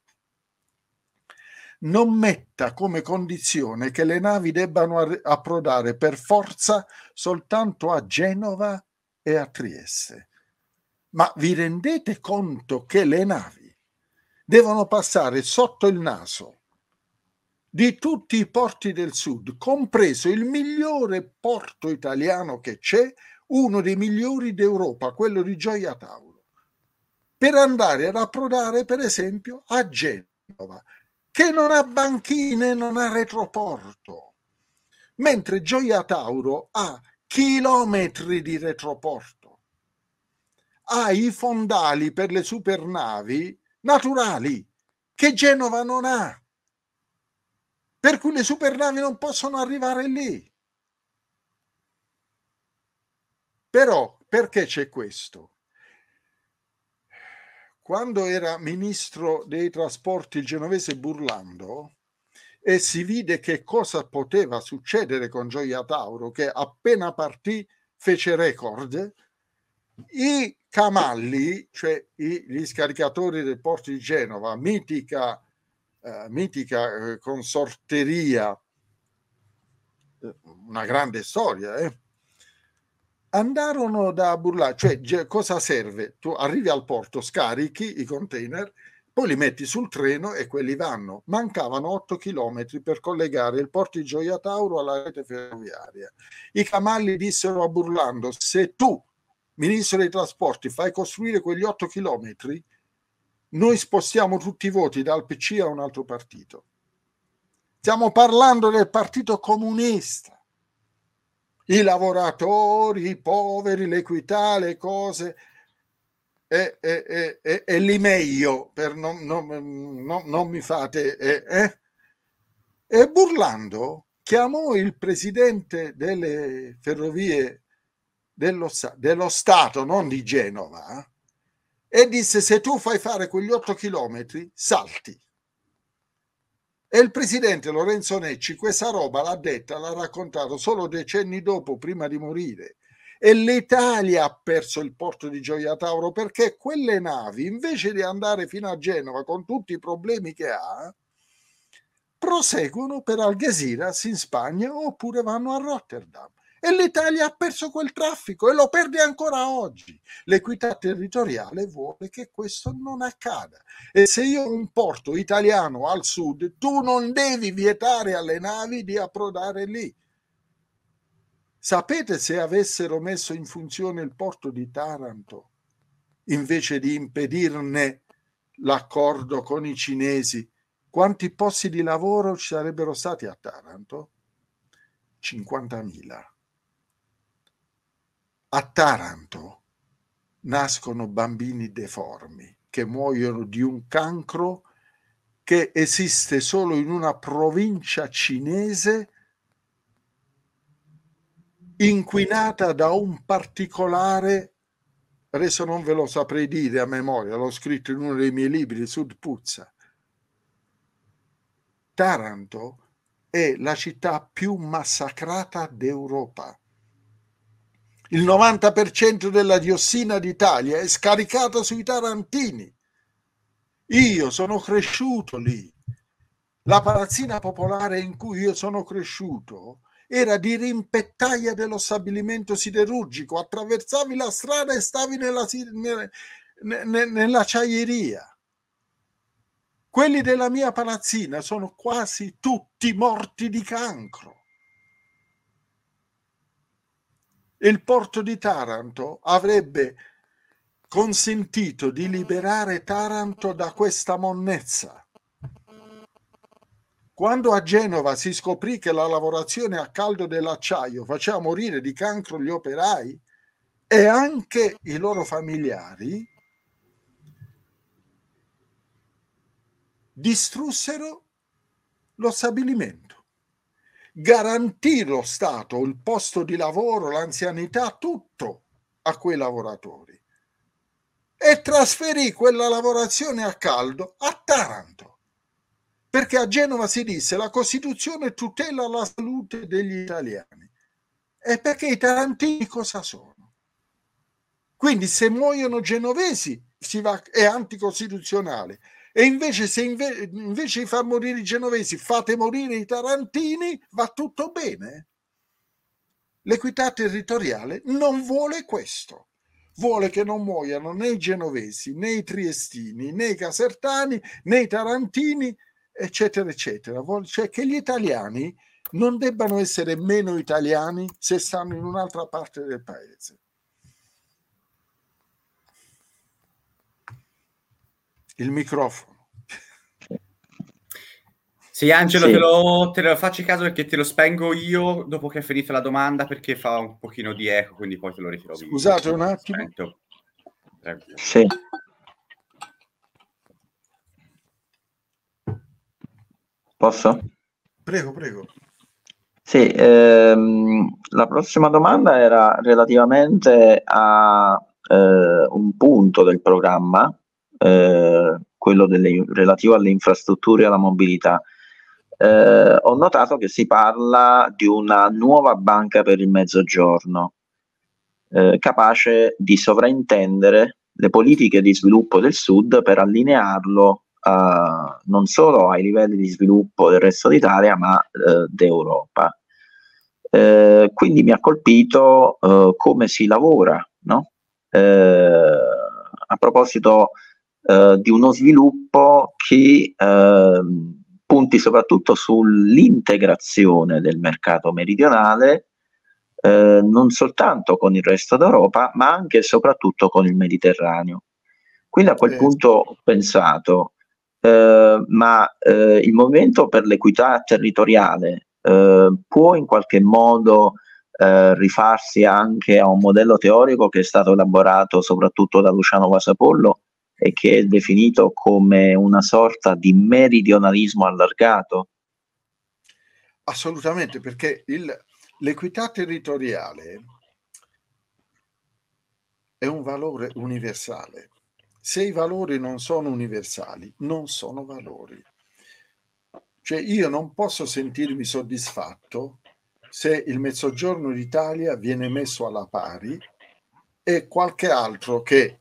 S2: non metta come condizione che le navi debbano approdare per forza soltanto a Genova e a Trieste. Ma vi rendete conto che le navi devono passare sotto il naso di tutti i porti del sud, compreso il migliore porto italiano che c'è, uno dei migliori d'Europa, quello di Gioia Tauro, per andare ad approdare, per esempio, a Genova, che non ha banchine, non ha retroporto, mentre Gioia Tauro ha chilometri di retroporto, ha i fondali per le supernavi naturali che Genova non ha, per cui le supernavi non possono arrivare lì. Però perché c'è questo? Quando era ministro dei trasporti il genovese Burlando e si vide che cosa poteva succedere con Gioia Tauro, che appena partì fece record, i camalli, cioè i, gli scaricatori del porto di Genova, mitica, eh, mitica eh, consorteria, una grande storia, eh? Andarono da Burlando, cioè cosa serve? Tu arrivi al porto, scarichi i container, poi li metti sul treno e quelli vanno. Mancavano otto chilometri per collegare il porto di Gioia Tauro alla rete ferroviaria. I camalli dissero a Burlando: se tu, ministro dei trasporti, fai costruire quegli otto chilometri, noi spostiamo tutti i voti dal P C a un altro partito. Stiamo parlando del Partito Comunista. I lavoratori, i poveri, l'equità, le cose, e, e, e, e, e lì meglio, per non, non, non, non mi fate... Eh, eh. E Burlando chiamò il presidente delle ferrovie dello, dello Stato, non di Genova, e disse: se tu fai fare quegli otto chilometri, salti. E il presidente Lorenzo Necci questa roba l'ha detta, l'ha raccontato solo decenni dopo, prima di morire. E l'Italia ha perso il porto di Gioia Tauro perché quelle navi, invece di andare fino a Genova con tutti i problemi che ha, proseguono per Algeciras in Spagna oppure vanno a Rotterdam. E l'Italia ha perso quel traffico e lo perde ancora oggi. L'equità territoriale vuole che questo non accada. E se io ho un porto italiano al sud, tu non devi vietare alle navi di approdare lì. Sapete, se avessero messo in funzione il porto di Taranto, invece di impedirne l'accordo con i cinesi, quanti posti di lavoro ci sarebbero stati a Taranto? cinquantamila. a Taranto nascono bambini deformi che muoiono di un cancro che esiste solo in una provincia cinese inquinata da un particolare, adesso non ve lo saprei dire a memoria, l'ho scritto in uno dei miei libri, Sud Puzza. Taranto è la città più massacrata d'Europa. Il novanta per cento della diossina d'Italia è scaricata sui tarantini. Io sono cresciuto lì. La palazzina popolare in cui io sono cresciuto era di rimpettaia dello stabilimento siderurgico. Attraversavi la strada e stavi nella, nella, nell'acciaieria. Quelli della mia palazzina sono quasi tutti morti di cancro. Il porto di Taranto avrebbe consentito di liberare Taranto da questa monnezza. Quando a Genova si scoprì che la lavorazione a caldo dell'acciaio faceva morire di cancro gli operai e anche i loro familiari, distrussero lo stabilimento. Garantì lo Stato il posto di lavoro, l'anzianità, tutto a quei lavoratori e trasferì quella lavorazione a caldo a Taranto. Perché a Genova si disse la Costituzione tutela la salute degli italiani. E perché i tarantini cosa sono? Quindi se muoiono genovesi si va, è anticostituzionale. E invece se inve, invece di far morire i genovesi fate morire i tarantini, va tutto bene? L'equità territoriale non vuole questo. Vuole che non muoiano né i genovesi, né i triestini, né i casertani, né i tarantini, eccetera eccetera, cioè che gli italiani non debbano essere meno italiani se stanno in un'altra parte del paese. Il microfono.
S1: Sì, Angelo,
S3: Sì.
S1: Te, lo, te lo facci caso perché te lo spengo io dopo che è finita la domanda perché fa un pochino di eco, quindi poi te lo ritiro via.
S2: Scusate un attimo.
S1: Spento.
S3: Sì. Posso?
S2: Prego, prego.
S3: Sì, ehm, la prossima domanda era relativamente a eh, un punto del programma, eh, quello delle, relativo alle infrastrutture e alla mobilità. Eh, ho notato che si parla di una nuova banca per il Mezzogiorno, eh, capace di sovraintendere le politiche di sviluppo del Sud per allinearlo Uh, non solo ai livelli di sviluppo del resto d'Italia, ma uh, d'Europa. Uh, quindi mi ha colpito uh, come si lavora, no? Uh, a proposito uh, di uno sviluppo che uh, punti soprattutto sull'integrazione del mercato meridionale, uh, non soltanto con il resto d'Europa, ma anche e soprattutto con il Mediterraneo. Quindi a quel
S2: Eh.
S3: punto ho pensato, Uh, ma uh, il movimento per l'equità territoriale uh, può in qualche modo uh, rifarsi anche a un modello teorico che è stato elaborato soprattutto da Luciano Vasapollo e che è definito come una sorta di meridionalismo allargato?
S2: Assolutamente, perché il, l'equità territoriale è un valore universale. Se i valori non sono universali, non sono valori. Cioè io non posso sentirmi soddisfatto se il Mezzogiorno d'Italia viene messo alla pari e qualche altro che,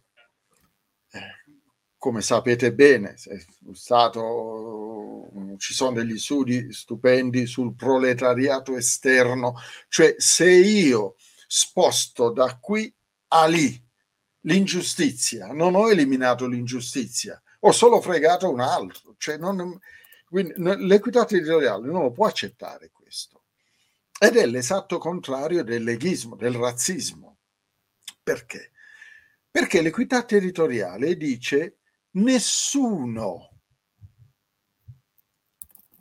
S2: come sapete bene, è stato, ci sono degli studi stupendi sul proletariato esterno, cioè se io sposto da qui a lì l'ingiustizia, non ho eliminato l'ingiustizia, ho solo fregato un altro. Cioè non, quindi, l'equità territoriale non lo può accettare questo. Ed è l'esatto contrario del leghismo, del razzismo. Perché? Perché l'equità territoriale dice nessuno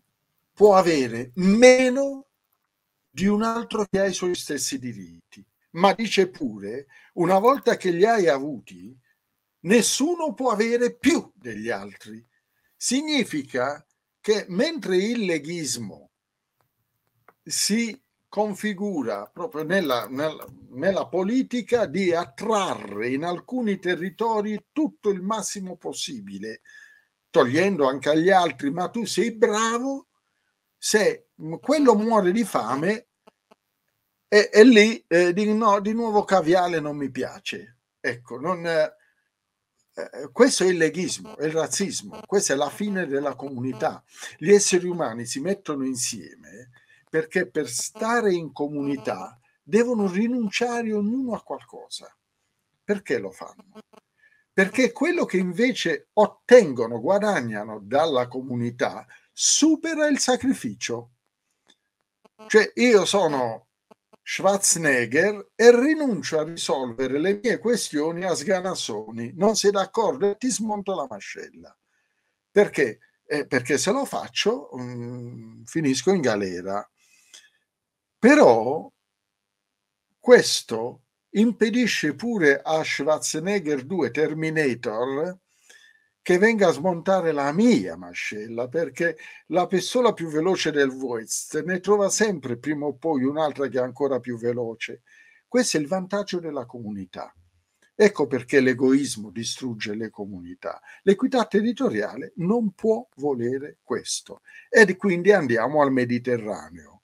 S2: può avere meno di un altro che ha i suoi stessi diritti. ma dice pure, una volta che li hai avuti, nessuno può avere più degli altri. Significa che mentre il leghismo si configura proprio nella, nella, nella politica di attrarre in alcuni territori tutto il massimo possibile, togliendo anche agli altri, ma tu sei bravo, se quello muore di fame e, e lì eh, di, no, di nuovo caviale non mi piace. Ecco, non, eh, questo è il leghismo, è il razzismo, questa è la fine della comunità. Gli esseri umani si mettono insieme perché per stare in comunità devono rinunciare ognuno a qualcosa. Perché lo fanno? Perché quello che invece ottengono, guadagnano dalla comunità, supera il sacrificio. Cioè io sono Schwarzenegger e rinuncio a risolvere le mie questioni a sganassoni. Non sei d'accordo e ti smonto la mascella. Perché? Eh, perché se lo faccio mh, finisco in galera. Però questo impedisce pure a Schwarzenegger due Terminator che venga a smontare la mia mascella, perché la pistola più veloce del Voice ne trova sempre prima o poi un'altra che è ancora più veloce. Questo è il vantaggio della comunità. Ecco perché l'egoismo distrugge le comunità. L'equità territoriale non può volere questo. E quindi andiamo al Mediterraneo.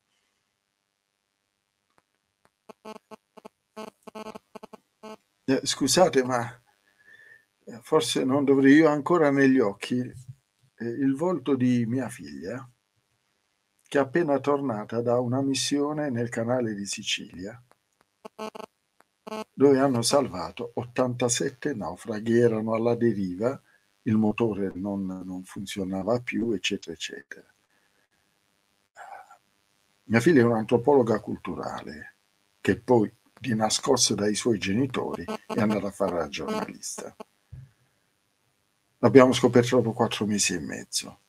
S2: Eh, scusate, ma forse non dovrei, io ancora negli occhi eh, il volto di mia figlia, che è appena tornata da una missione nel canale di Sicilia, dove hanno salvato ottantasette naufraghi, erano alla deriva, il motore non, non funzionava più, eccetera, eccetera. Mia figlia è un'antropologa culturale, che poi, di nascosto dai suoi genitori, è andata a fare la giornalista. L'abbiamo scoperto dopo quattro mesi e mezzo.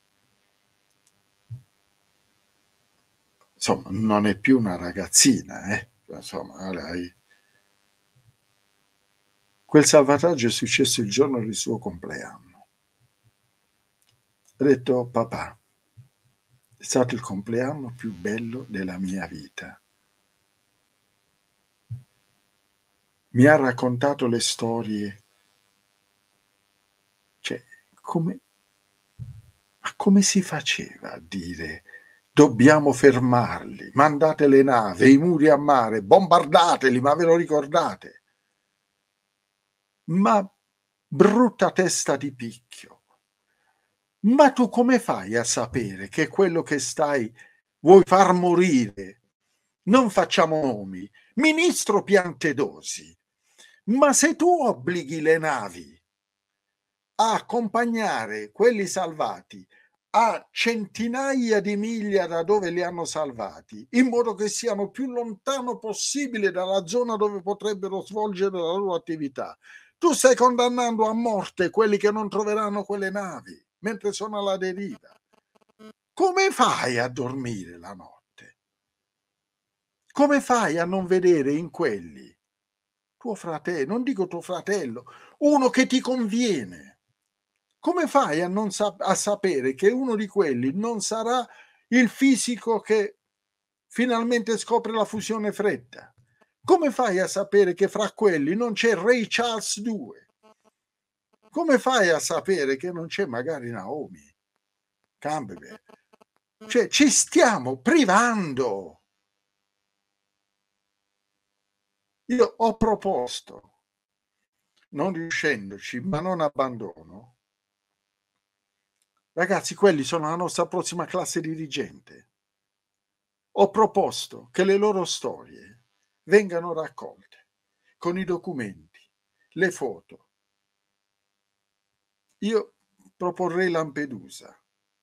S2: Insomma, non è più una ragazzina, eh? Insomma, lei. Quel salvataggio è successo il giorno del suo compleanno. Ha detto: papà, è stato il compleanno più bello della mia vita. Mi ha raccontato le storie. Cioè, come, ma come si faceva a dire dobbiamo fermarli, mandate le navi, i muri a mare, bombardateli, ma ve lo ricordate? Ma brutta testa di picchio. Ma tu come fai a sapere che quello che stai vuoi far morire? Non facciamo nomi. Ministro Piantedosi, ma se tu obblighi le navi a accompagnare quelli salvati a centinaia di miglia da dove li hanno salvati, in modo che siano più lontano possibile dalla zona dove potrebbero svolgere la loro attività, tu stai condannando a morte quelli che non troveranno quelle navi mentre sono alla deriva. Come fai a dormire la notte? Come fai a non vedere in quelli tuo fratello, non dico tuo fratello, uno che ti conviene? Come fai a non sap- a sapere che uno di quelli non sarà il fisico che finalmente scopre la fusione fredda? Come fai a sapere che fra quelli non c'è Ray Charles due? Come fai a sapere che non c'è magari Naomi Campbell? Cioè, ci stiamo privando. Io ho proposto, non riuscendoci, ma non abbandono. Ragazzi, quelli sono la nostra prossima classe dirigente. Ho proposto che le loro storie vengano raccolte con i documenti, le foto. Io proporrei Lampedusa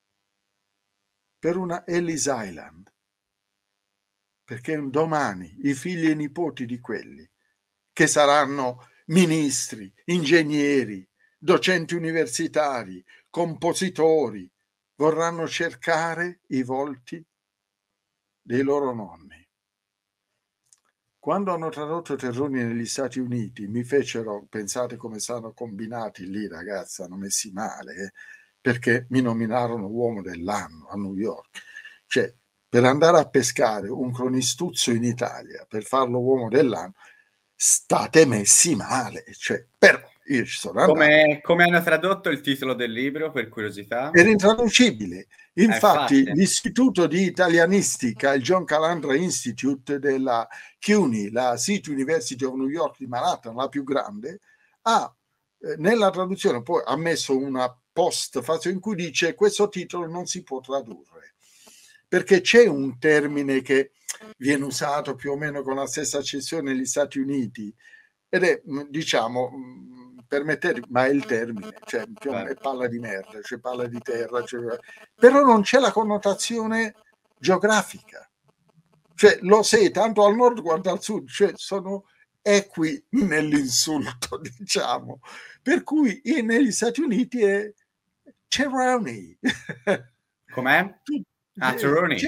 S2: per una Ellis Island, perché domani i figli e i nipoti di quelli che saranno ministri, ingegneri, docenti universitari, compositori, vorranno cercare i volti dei loro nonni. quando hanno tradotto Terroni negli Stati Uniti, mi fecero, pensate come stanno combinati lì, ragazzi, hanno messi male, eh, perché mi nominarono uomo dell'anno a New York. Cioè, per andare a pescare un cronistuzio in Italia, per farlo uomo dell'anno, state messi male. Cioè, però io ci sono andato.
S1: Come, come hanno tradotto il titolo del libro, per curiosità?
S2: Era intraducibile. Infatti,
S1: infatti.
S2: l'Istituto di Italianistica, il John Calandra Institute della C U N Y, la City University of New York di Manhattan, la più grande, ha eh, nella traduzione poi ha messo una postfazione in cui dice questo titolo non si può tradurre, perché c'è un termine che viene usato più o meno con la stessa accezione negli Stati Uniti ed è, diciamo, permettete, ma è il termine, cioè è palla di merda, cioè palla di terra, cioè, però non c'è la connotazione geografica, cioè lo sei tanto al nord quanto al sud, cioè sono equi nell'insulto, diciamo, per cui negli Stati Uniti è Cerrone.
S1: Com'è? Ah, Cerrone.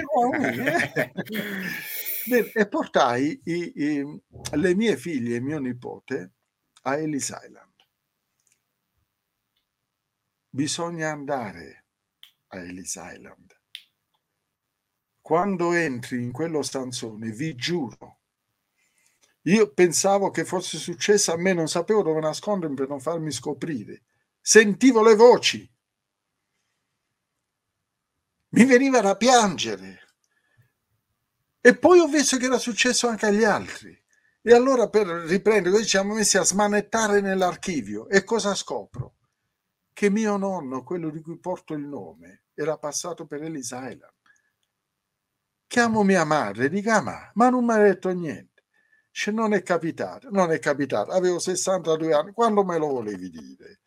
S2: Bene, e portai i, i, le mie figlie e mio nipote a Ellis Island. Bisogna andare a Ellis Island. Quando entri in quello stanzone, vi giuro, io pensavo che fosse successo a me, non sapevo dove nascondermi per non farmi scoprire. Sentivo le voci. Mi veniva da piangere. E poi ho visto che era successo anche agli altri. E allora, per riprendere, ci siamo messi a smanettare nell'archivio. E cosa scopro? Che mio nonno, quello di cui porto il nome, era passato per Ellis Island. Chiamo mia madre e dico, ma, ma non mi ha detto niente. Cioè, non è capitato, non è capitato. Avevo sessantadue anni, quando me lo volevi dire?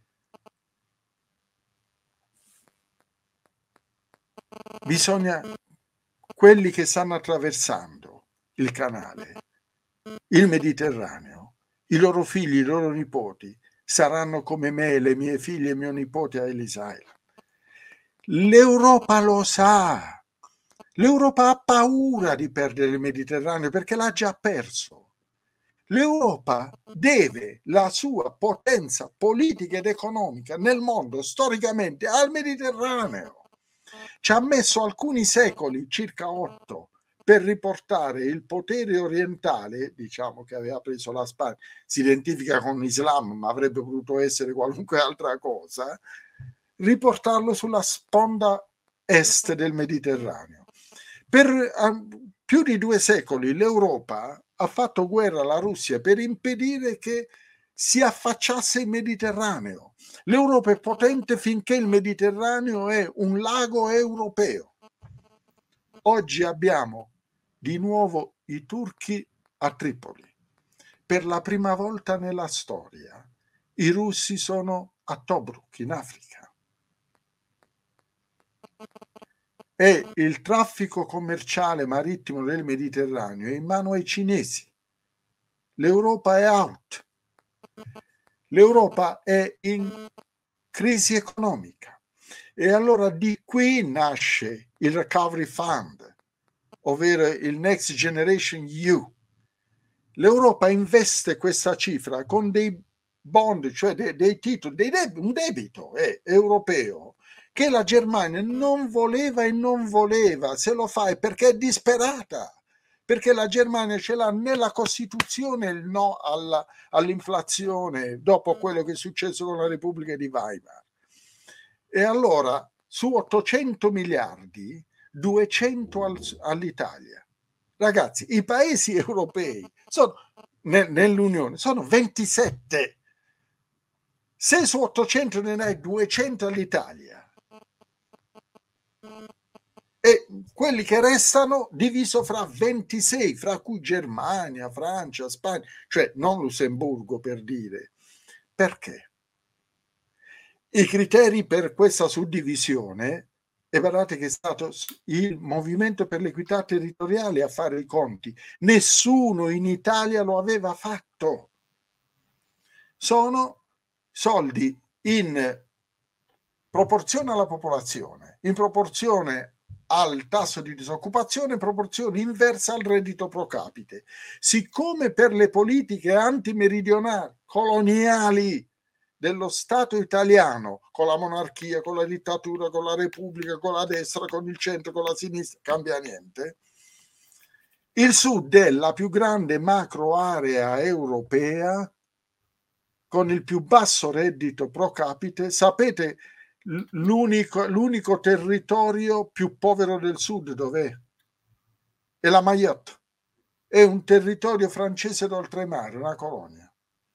S2: Bisogna, quelli che stanno attraversando il canale, il Mediterraneo, i loro figli, i loro nipoti, saranno come me, le mie figlie e mio nipote a Ellis Island. L'Europa lo sa. L'Europa ha paura di perdere il Mediterraneo perché l'ha già perso. L'Europa deve la sua potenza politica ed economica nel mondo storicamente al Mediterraneo. Ci ha messo alcuni secoli, circa otto, per riportare il potere orientale, diciamo che aveva preso la Spagna, si identifica con l'Islam, ma avrebbe potuto essere qualunque altra cosa, riportarlo sulla sponda est del Mediterraneo. Per uh, più di due secoli l'Europa ha fatto guerra alla Russia per impedire che si affacciasse il Mediterraneo. L'Europa è potente finché il Mediterraneo è un lago europeo. Oggi abbiamo di nuovo i turchi a Tripoli. Per la prima volta nella storia i russi sono a Tobruk, in Africa. E il traffico commerciale marittimo del Mediterraneo è in mano ai cinesi. L'Europa è out. L'Europa è in crisi economica. E allora di qui nasce il Recovery Fund, ovvero il Next Generation E U. L'Europa investe questa cifra con dei bond, cioè dei, dei titoli, dei deb- un debito eh, europeo, che la Germania non voleva e non voleva, se lo fa è perché è disperata, perché la Germania ce l'ha nella Costituzione il no alla, all'inflazione dopo quello che è successo con la Repubblica di Weimar. E allora su ottocento miliardi, duecento al, all'Italia. Ragazzi, i paesi europei sono, ne, nell'Unione sono ventisette. Se su ottocento ne hai duecento all'Italia, e quelli che restano diviso fra ventisei, fra cui Germania, Francia, Spagna, cioè non Lussemburgo per dire. Perché? I criteri per questa suddivisione, e guardate che è stato il Movimento per l'Equità Territoriale a fare i conti, nessuno in Italia lo aveva fatto. Sono soldi in proporzione alla popolazione, in proporzione al tasso di disoccupazione in proporzione inversa al reddito pro capite. Siccome per le politiche antimeridionali, coloniali dello Stato italiano, con la monarchia, con la dittatura, con la repubblica, con la destra, con il centro, con la sinistra, cambia niente, il Sud è la più grande macro area europea con il più basso reddito pro capite. Sapete l'unico, l'unico territorio più povero del Sud dov'è? È la Mayotte. È un territorio francese d'oltremare, una colonia.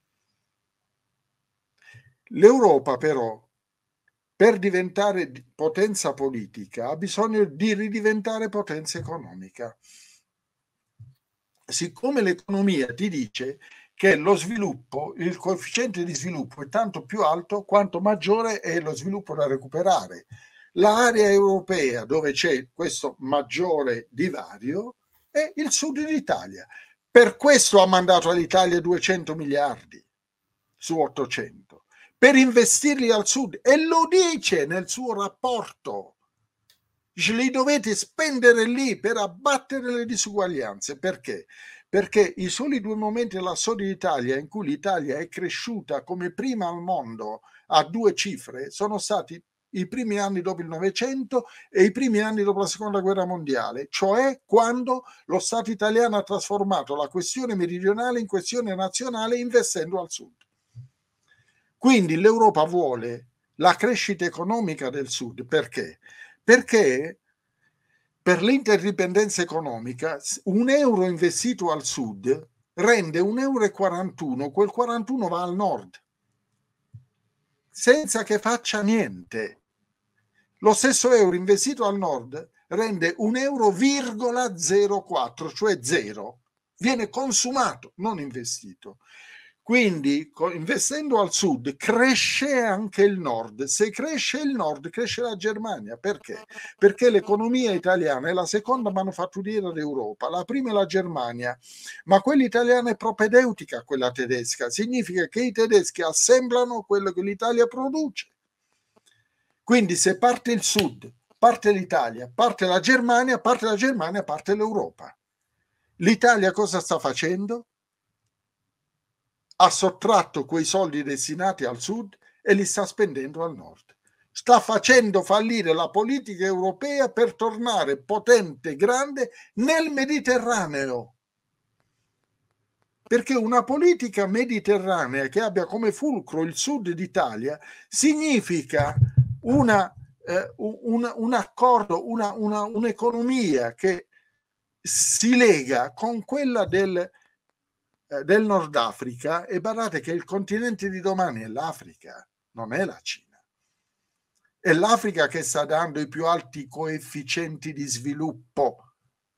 S2: L'Europa però, per diventare potenza politica, ha bisogno di ridiventare potenza economica. Siccome l'economia ti dice che lo sviluppo, il coefficiente di sviluppo è tanto più alto quanto maggiore è lo sviluppo da recuperare. L'area europea dove c'è questo maggiore divario è il sud d'Italia. Per questo ha mandato all'Italia duecento miliardi su ottocento, per investirli al sud, e lo dice nel suo rapporto. Dice, li dovete spendere lì per abbattere le disuguaglianze. Perché? Perché i soli due momenti della storia d'Italia in cui l'Italia è cresciuta come prima al mondo a due cifre sono stati i primi anni dopo il Novecento e i primi anni dopo la Seconda Guerra Mondiale, cioè quando lo Stato italiano ha trasformato la questione meridionale in questione nazionale investendo al sud. Quindi l'Europa vuole la crescita economica del sud. Perché? Perché per l'interdipendenza economica un euro investito al sud rende un euro e quarantuno, quel quarantuno va al nord senza che faccia niente. Lo stesso euro investito al nord rende un euro virgola zero quattro, cioè zero, viene consumato, non investito. Quindi investendo al sud cresce anche il nord. Se cresce il nord cresce la Germania. Perché? Perché l'economia italiana è la seconda manufatturiera d'Europa, la prima è la Germania, ma quella italiana è propedeutica a quella tedesca. Significa che i tedeschi assemblano quello che l'Italia produce. Quindi se parte il sud, parte l'Italia, parte la Germania, parte la Germania, parte l'Europa. L'Italia cosa sta facendo? Ha sottratto quei soldi destinati al sud e li sta spendendo al nord. Sta facendo fallire la politica europea per tornare potente e grande nel Mediterraneo. Perché una politica mediterranea che abbia come fulcro il sud d'Italia significa una, eh, un, un accordo, una, una, un'economia che si lega con quella del del Nord Africa. E badate che il continente di domani è l'Africa, non è la Cina. È l'Africa che sta dando i più alti coefficienti di sviluppo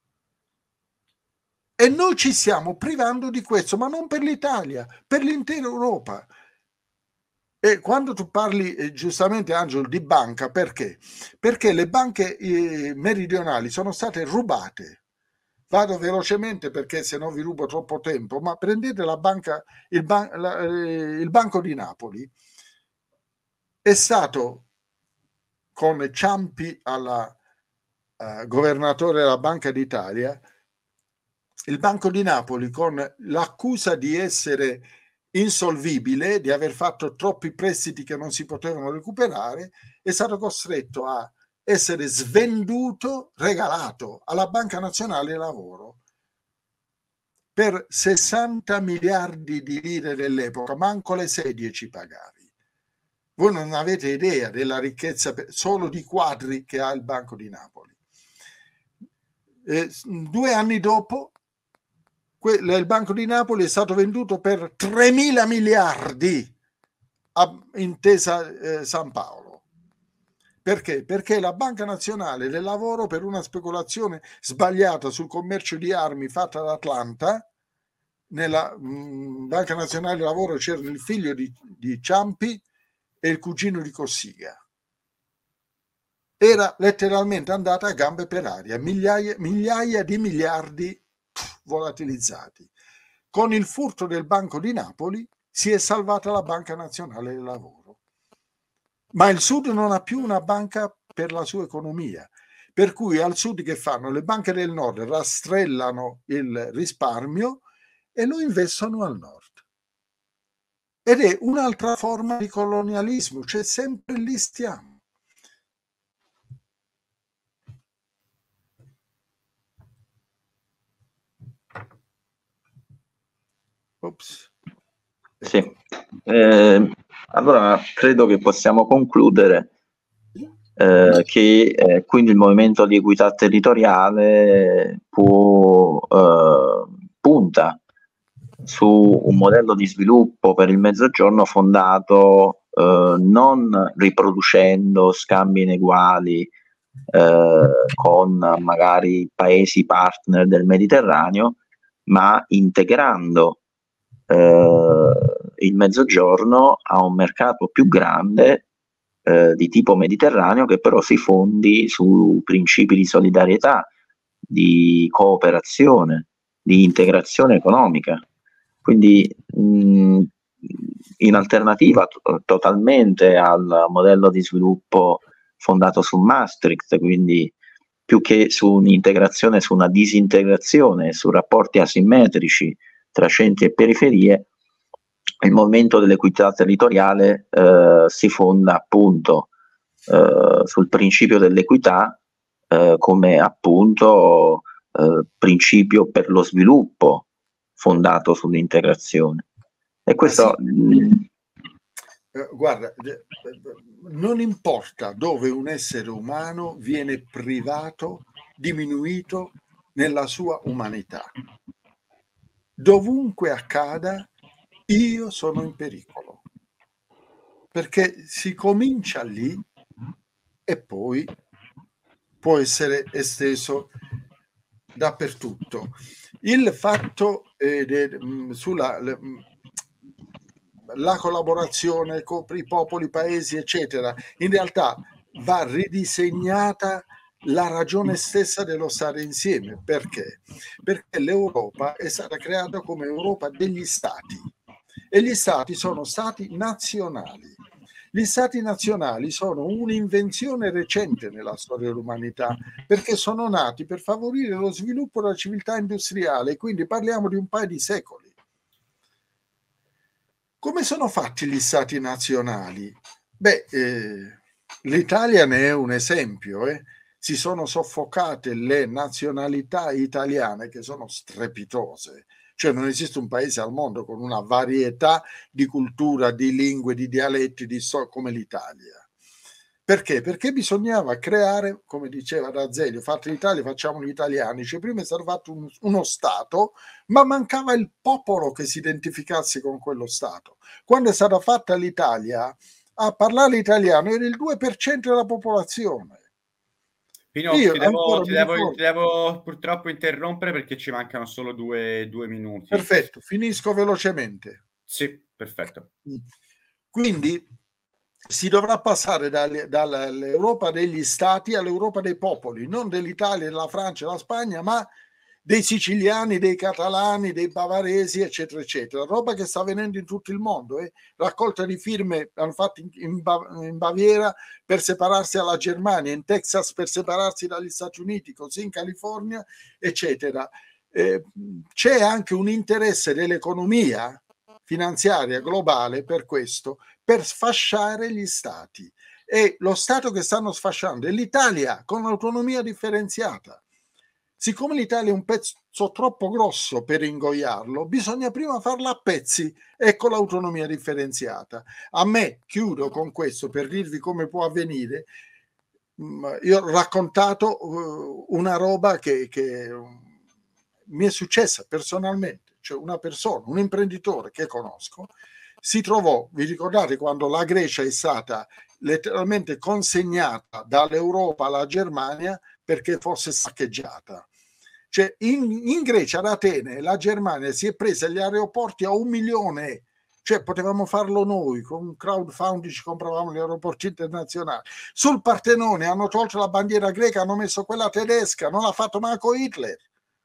S2: e noi ci stiamo privando di questo, ma non per l'Italia, per l'intera Europa. E quando tu parli eh, giustamente, Angelo, di banca, perché? Perché le banche eh, meridionali sono state rubate. Vado velocemente perché se no vi rubo troppo tempo, ma prendete la banca, il, ban- la, eh, il Banco di Napoli è stato, con Ciampi alla uh, governatore della Banca d'Italia, il Banco di Napoli, con l'accusa di essere insolvibile, di aver fatto troppi prestiti che non si potevano recuperare, è stato costretto a essere svenduto, regalato alla Banca Nazionale del Lavoro per sessanta miliardi di lire dell'epoca, manco le sedie ci pagavi. Voi non avete idea della ricchezza solo di quadri che ha il Banco di Napoli. Eh, due anni dopo il Banco di Napoli è stato venduto per tremila miliardi a Intesa eh, San Paolo. Perché? Perché la Banca Nazionale del Lavoro, per una speculazione sbagliata sul commercio di armi fatta ad Atlanta, nella mh, Banca Nazionale del Lavoro c'era il figlio di, di Ciampi e il cugino di Cossiga. Era letteralmente andata a gambe per aria, migliaia, migliaia di miliardi pff, volatilizzati. Con il furto del Banco di Napoli si è salvata la Banca Nazionale del Lavoro. Ma il Sud non ha più una banca per la sua economia, Per cui al sud che fanno? Le banche del nord rastrellano il risparmio e lo investono al nord. Ed è un'altra forma di colonialismo, cioè sempre lì stiamo. Ops.
S3: Sì. Eh, allora credo che possiamo concludere eh, che eh, quindi il movimento di equità territoriale può, eh, punta su un modello di sviluppo per il Mezzogiorno fondato eh, non riproducendo scambi ineguali eh, con magari paesi partner del Mediterraneo, ma integrando eh, il Mezzogiorno a un mercato più grande eh, di tipo mediterraneo, che però si fondi su principi di solidarietà, di cooperazione, di integrazione economica. Quindi mh, in alternativa to- totalmente al modello di sviluppo fondato su Maastricht, quindi più che su un'integrazione, su una disintegrazione, su rapporti asimmetrici tra centri e periferie, il movimento dell'equità territoriale eh, si fonda appunto eh, sul principio dell'equità eh, come appunto eh, principio per lo sviluppo fondato sull'integrazione. E questo
S2: Ah, sì. eh, guarda, non importa dove un essere umano viene privato, diminuito nella sua umanità. Dovunque accada, io sono in pericolo, perché si comincia lì e poi può essere esteso dappertutto. Il fatto eh, de, mh, sulla le, mh, la collaborazione con i popoli, i paesi, eccetera, in realtà va ridisegnata la ragione stessa dello stare insieme. Perché? Perché l'Europa è stata creata come Europa degli stati e gli stati sono stati nazionali. Gli stati nazionali sono un'invenzione recente nella storia dell'umanità, perché sono nati per favorire lo sviluppo della civiltà industriale, quindi parliamo di un paio di secoli. Come sono fatti gli stati nazionali? Beh, eh, l'Italia ne è un esempio. Eh. Si sono soffocate le nazionalità italiane, che sono strepitose. Cioè non esiste un paese al mondo con una varietà di cultura, di lingue, di dialetti, di so- come l'Italia. Perché? Perché bisognava creare, come diceva D'Azeglio, fate l'Italia, facciamo gli italiani. Cioè prima è stato fatto un, uno Stato, ma mancava il popolo che si identificasse con quello Stato. Quando è stata fatta l'Italia, a parlare italiano era il due per cento della popolazione.
S1: Pino,
S2: Io
S1: ti devo,
S2: ancora
S1: ti,
S2: mi
S1: devo,
S2: ricordo.
S1: ti devo purtroppo interrompere perché ci mancano solo due, due minuti.
S2: Perfetto, finisco velocemente.
S1: Sì, perfetto.
S2: Quindi si dovrà passare dall'Europa degli stati all'Europa dei popoli, non dell'Italia, della Francia, della Spagna, ma dei siciliani, dei catalani, dei bavaresi, eccetera, eccetera. Roba che sta avvenendo in tutto il mondo. Eh. Raccolta di firme hanno fatto in, in, in Baviera per separarsi dalla Germania, in Texas per separarsi dagli Stati Uniti, così in California, eccetera. Eh, c'è anche un interesse dell'economia finanziaria globale per questo, per sfasciare gli stati. E lo stato che stanno sfasciando è l'Italia con l'autonomia differenziata. Siccome l'Italia è un pezzo troppo grosso per ingoiarlo, bisogna prima farla a pezzi. Ecco l'autonomia differenziata. A me, chiudo con questo per dirvi come può avvenire, io ho raccontato una roba che, che mi è successa personalmente, cioè una persona, un imprenditore che conosco, si trovò, vi ricordate quando la Grecia è stata letteralmente consegnata dall'Europa alla Germania perché fosse saccheggiata? Cioè in, in Grecia, ad Atene, la Germania si è presa gli aeroporti a un milione, cioè potevamo farlo noi, con un crowdfunding ci compravamo gli aeroporti internazionali. Sul Partenone hanno tolto la bandiera greca, hanno messo quella tedesca, non l'ha fatto manco Hitler.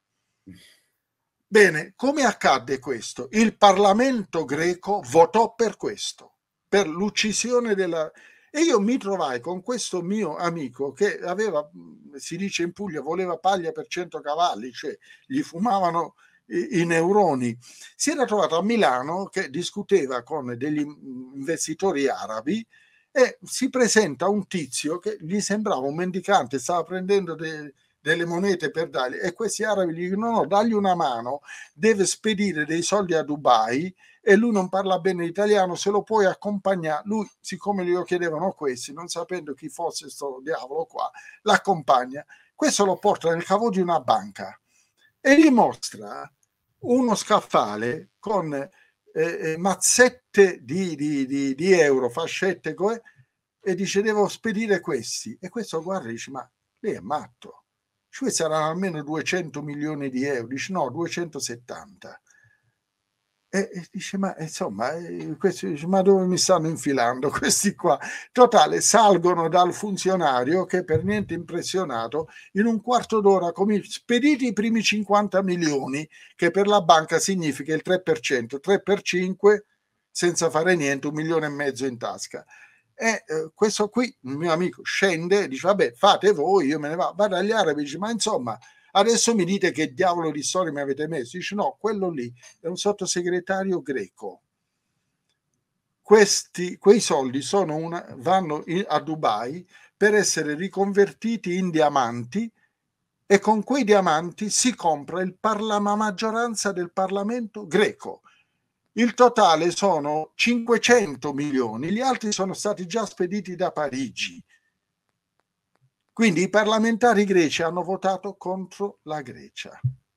S2: Bene, come accadde questo? Il Parlamento greco votò per questo, per l'uccisione della... E io mi trovai con questo mio amico che aveva si dice in Puglia, voleva paglia per cento cavalli, cioè gli fumavano i, i neuroni. Si era trovato a Milano che discuteva con degli investitori arabi e si presenta un tizio che gli sembrava un mendicante, stava prendendo de, delle monete per dargli, e questi arabi gli dicono: no, no, dagli una mano, deve spedire dei soldi a Dubai e lui non parla bene l'italiano, se lo puoi accompagnare. Lui, siccome gli chiedevano questi, non sapendo chi fosse sto diavolo qua, l'accompagna. Questo lo porta nel cavo di una banca e gli mostra uno scaffale con eh, mazzette di, di, di, di euro, fascette, e dice: devo spedire questi. E questo guarda e dice: ma lei è matto, cioè saranno almeno duecento milioni di euro. Dice: no, duecentosettanta. E, e dice: ma insomma, eh, questi, dice, ma dove mi stanno infilando questi qua? Totale, salgono dal funzionario che per niente impressionato, in un quarto d'ora com- spediti i primi cinquanta milioni, che per la banca significa il tre per cento, tre per cinque, senza fare niente, un milione e mezzo in tasca. E eh, questo qui, il mio amico, scende e dice: vabbè, fate voi, io me ne vado. Va dagli arabi e dice: ma insomma, adesso mi dite che diavolo di storia mi avete messo? Dice: no, quello lì è un sottosegretario greco. Questi, quei soldi sono una, vanno in, a Dubai per essere riconvertiti in diamanti, e con quei diamanti si compra il parla- la maggioranza del Parlamento greco. Il totale sono cinquecento milioni, gli altri sono stati già spediti da Parigi. Quindi i parlamentari greci hanno votato contro la Grecia.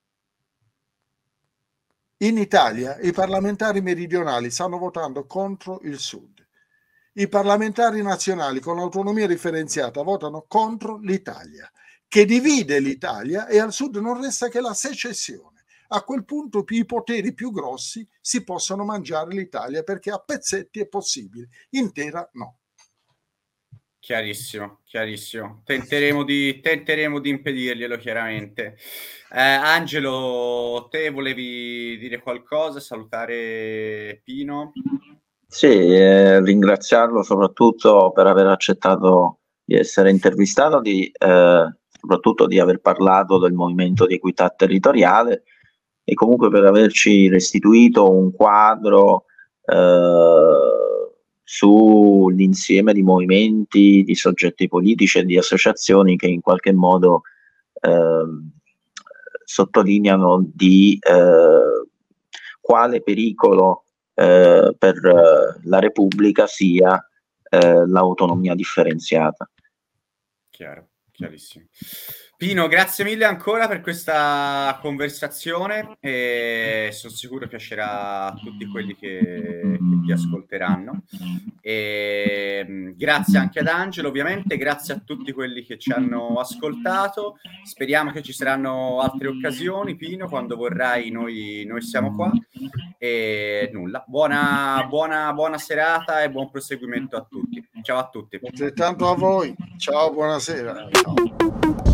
S2: In Italia i parlamentari meridionali stanno votando contro il Sud. I parlamentari nazionali con l'autonomia differenziata votano contro l'Italia, che divide l'Italia, e al Sud non resta che la secessione. A quel punto i poteri più grossi si possono mangiare l'Italia, perché a pezzetti è possibile, intera no.
S1: Chiarissimo, chiarissimo. Tenteremo di, tenteremo di impedirglielo, chiaramente. Eh, Angelo, te volevi dire qualcosa, salutare Pino?
S3: Sì, eh, ringraziarlo soprattutto per aver accettato di essere intervistato, di, eh, soprattutto di aver parlato del movimento di equità territoriale, e comunque per averci restituito un quadro eh, sull'insieme di movimenti, di soggetti politici e di associazioni che in qualche modo eh, sottolineano di eh, quale pericolo eh, per eh, la Repubblica sia eh, l'autonomia differenziata.
S1: Chiaro, chiarissimo. Pino, grazie mille ancora per questa conversazione, e sono sicuro piacerà a tutti quelli che, che ti ascolteranno. E grazie anche ad Angelo, ovviamente, grazie a tutti quelli che ci hanno ascoltato. Speriamo che ci saranno altre occasioni, Pino, quando vorrai noi, noi siamo qua. E nulla, buona, buona, buona serata e buon proseguimento a tutti. Ciao a tutti.
S2: Altrettanto a voi. Ciao, buonasera. Ciao.